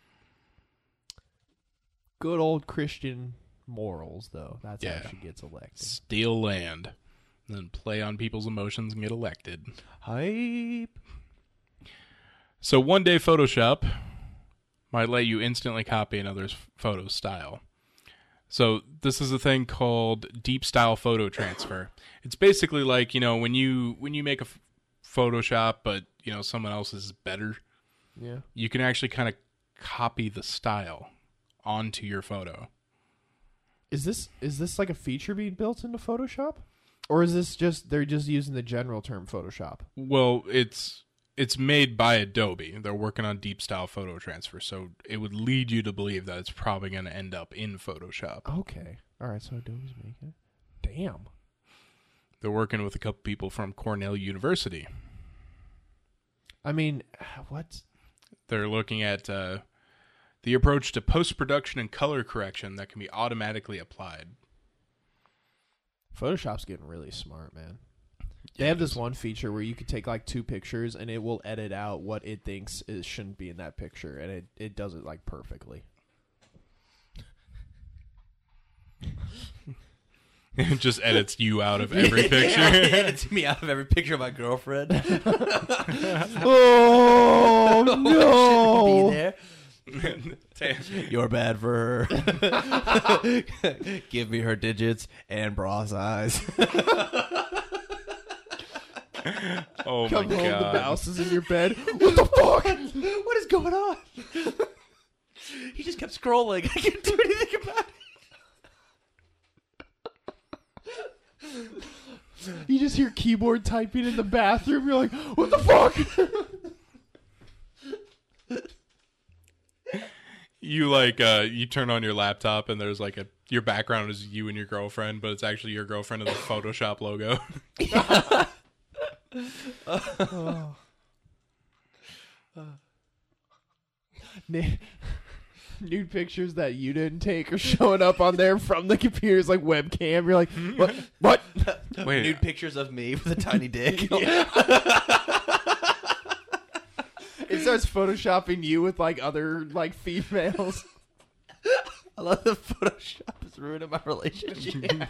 [SPEAKER 4] Good old Christian morals, though. That's
[SPEAKER 1] Yeah.
[SPEAKER 4] how she gets elected.
[SPEAKER 1] Steal land, and then play on people's emotions and get elected.
[SPEAKER 3] Hype.
[SPEAKER 1] So one day Photoshop might let you instantly copy another's photo style. So this is a thing called deep style photo transfer. It's basically like, when you make a Photoshop, but someone else's is better,
[SPEAKER 4] Yeah.
[SPEAKER 1] you can actually kind of copy the style onto your photo.
[SPEAKER 4] Is this like a feature being built into Photoshop, or is this just they're just using the general term Photoshop?
[SPEAKER 1] Well, it's made by Adobe. They're working on deep style photo transfer, so it would lead you to believe that it's probably going to end up in Photoshop.
[SPEAKER 4] Okay. All right. So Adobe's making it. Damn.
[SPEAKER 1] They're working with a couple people from Cornell University.
[SPEAKER 4] I mean, what?
[SPEAKER 1] They're looking at the approach to post-production and color correction that can be automatically applied.
[SPEAKER 4] Photoshop's getting really smart, man. They have this one feature where you could take like 2 pictures and it will edit out what it thinks is shouldn't be in that picture, and it does it like perfectly.
[SPEAKER 1] It just edits you out of every picture.
[SPEAKER 3] It edits me out of every picture of my girlfriend.
[SPEAKER 4] Oh
[SPEAKER 3] Shouldn't be
[SPEAKER 4] no!
[SPEAKER 3] there. You're bad for her. Give me her digits and bra size.
[SPEAKER 1] Oh my
[SPEAKER 4] Come home, the
[SPEAKER 1] god.
[SPEAKER 4] mouse is in your bed. What the fuck?
[SPEAKER 3] What is going on? He just kept scrolling. I can't do anything about it.
[SPEAKER 4] You just hear keyboard typing in the bathroom. You're like, what the fuck?
[SPEAKER 1] You like you turn on your laptop and there's like your background is you and your girlfriend, but it's actually your girlfriend and the Photoshop logo.
[SPEAKER 4] Nude pictures that you didn't take are showing up on there from the computer's like webcam. You're like, what? What?
[SPEAKER 1] Wait,
[SPEAKER 3] Nude pictures of me with a tiny dick.
[SPEAKER 4] It starts photoshopping you with like other like females.
[SPEAKER 3] I love that Photoshop is ruining my relationship.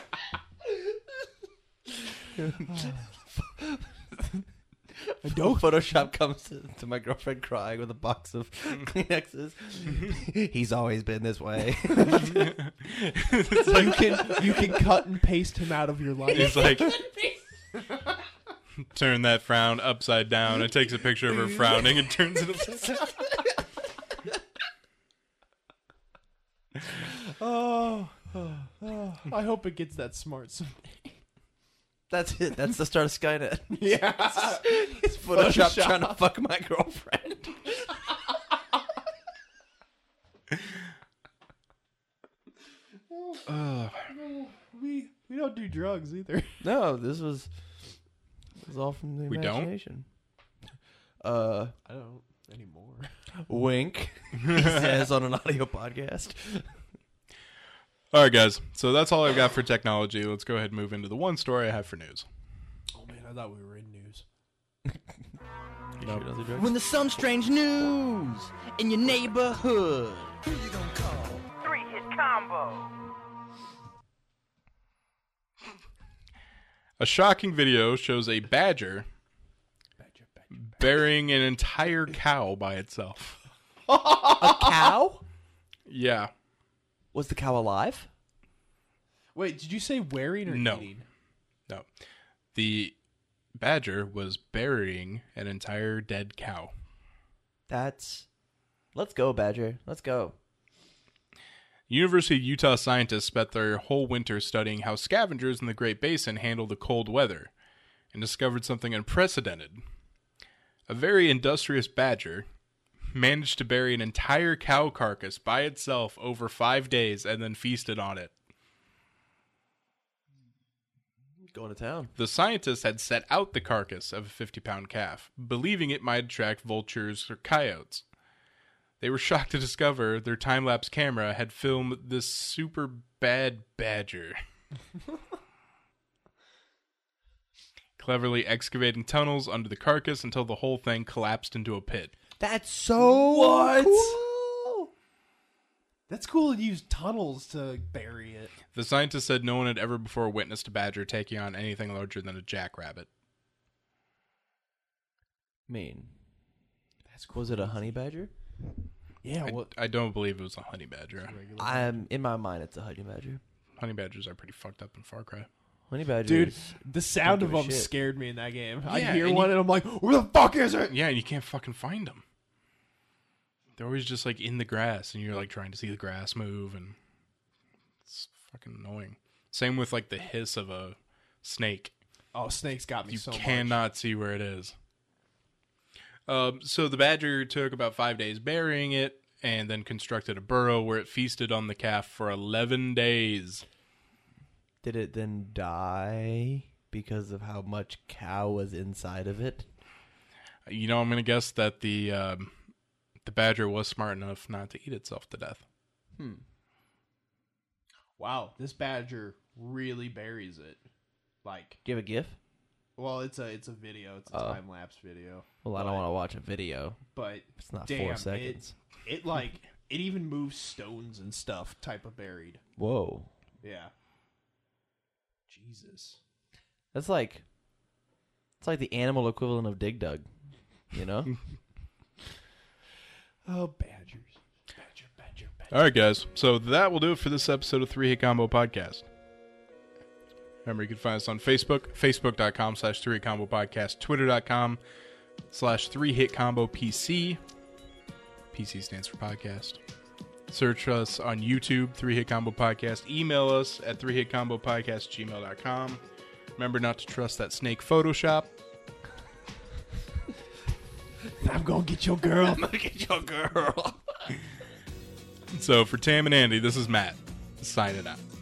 [SPEAKER 3] Photoshop comes to my girlfriend crying with a box of Kleenexes. He's always been this way.
[SPEAKER 4] You can cut and paste him out of your life.
[SPEAKER 1] it's like turn that frown upside down. It takes a picture of her frowning and turns it upside down.
[SPEAKER 4] Oh, I hope it gets that smart someday.
[SPEAKER 3] That's it. That's the start of Skynet.
[SPEAKER 4] Yeah,
[SPEAKER 3] It's Photoshop trying to fuck my girlfriend.
[SPEAKER 4] we don't do drugs either.
[SPEAKER 3] No, this was all from the
[SPEAKER 1] We don't?
[SPEAKER 3] imagination.
[SPEAKER 4] I don't anymore.
[SPEAKER 3] Wink. He says on an audio podcast.
[SPEAKER 1] All right, guys. So that's all I've got for technology. Let's go ahead and move into the one story I have for news.
[SPEAKER 4] Oh man, I thought we were in news.
[SPEAKER 7] When there's some strange news in your neighborhood.
[SPEAKER 1] A shocking video shows a badger burying an entire cow by itself.
[SPEAKER 3] A cow?
[SPEAKER 1] Yeah.
[SPEAKER 3] Was the cow alive?
[SPEAKER 4] Wait, did you say wearing or
[SPEAKER 1] No.
[SPEAKER 4] eating?
[SPEAKER 1] No. The badger was burying an entire dead cow.
[SPEAKER 3] Let's go, Badger. Let's go.
[SPEAKER 1] University of Utah scientists spent their whole winter studying how scavengers in the Great Basin handle the cold weather and discovered something unprecedented. A very industrious badger managed to bury an entire cow carcass by itself over 5 days and then feasted on it.
[SPEAKER 3] Going to town.
[SPEAKER 1] The scientists had set out the carcass of a 50-pound calf, believing it might attract vultures or coyotes. They were shocked to discover their time-lapse camera had filmed this super bad badger. Cleverly excavating tunnels under the carcass until the whole thing collapsed into a pit.
[SPEAKER 3] That's so cool.
[SPEAKER 4] That's cool to use tunnels to bury it.
[SPEAKER 1] The scientists said no one had ever before witnessed a badger taking on anything larger than a jackrabbit.
[SPEAKER 3] That's cool. Was it a honey badger?
[SPEAKER 4] Yeah,
[SPEAKER 1] I don't believe it was a honey badger.
[SPEAKER 3] In my mind, it's a honey badger.
[SPEAKER 1] Honey badgers are pretty fucked up in Far Cry.
[SPEAKER 3] Honey badgers.
[SPEAKER 4] dude, the sound
[SPEAKER 3] Don't
[SPEAKER 4] of
[SPEAKER 3] give a
[SPEAKER 4] them
[SPEAKER 3] shit.
[SPEAKER 4] scared me in that game. I
[SPEAKER 1] Yeah,
[SPEAKER 4] hear
[SPEAKER 1] and
[SPEAKER 4] one and I'm like, where the fuck is it?
[SPEAKER 1] Yeah, and you can't fucking find them. They're always just like in the grass, and you're like trying to see the grass move, and it's fucking annoying. Same with like the hiss of a snake.
[SPEAKER 4] Oh, snakes got me
[SPEAKER 1] You
[SPEAKER 4] so
[SPEAKER 1] cannot see where it is. So the badger took about 5 days burying it, and then constructed a burrow where it feasted on the calf for 11 days.
[SPEAKER 3] Did it then die because of how much cow was inside of it?
[SPEAKER 1] You know, I'm gonna guess that the badger was smart enough not to eat itself to death.
[SPEAKER 4] Wow, this badger really buries it. Like,
[SPEAKER 3] Do you have a GIF?
[SPEAKER 4] Well, it's a video. It's a
[SPEAKER 3] Oh.
[SPEAKER 4] time lapse video.
[SPEAKER 3] Well, I don't want to watch a video.
[SPEAKER 4] But
[SPEAKER 3] It's not
[SPEAKER 4] damn,
[SPEAKER 3] 4 seconds.
[SPEAKER 4] It like it even moves stones and stuff. Type of buried.
[SPEAKER 3] Whoa.
[SPEAKER 4] Yeah. Jesus.
[SPEAKER 3] That's like... It's like the animal equivalent of Dig Dug. You know?
[SPEAKER 4] Oh, badgers. Badger.
[SPEAKER 1] All right, guys. So that will do it for this episode of 3 Hit Combo Podcast. Remember, you can find us on Facebook, facebook.com/3 Hit Combo Podcast, twitter.com/3 Hit Combo PC. PC stands for podcast. Search us on YouTube, 3 Hit Combo Podcast. Email us at 3hitcombopodcast@gmail.com. Remember not to trust that snake Photoshop.
[SPEAKER 4] I'm gonna get your girl.
[SPEAKER 3] Get your girl.
[SPEAKER 1] So for Tam and Andy, this is Matt, signing out.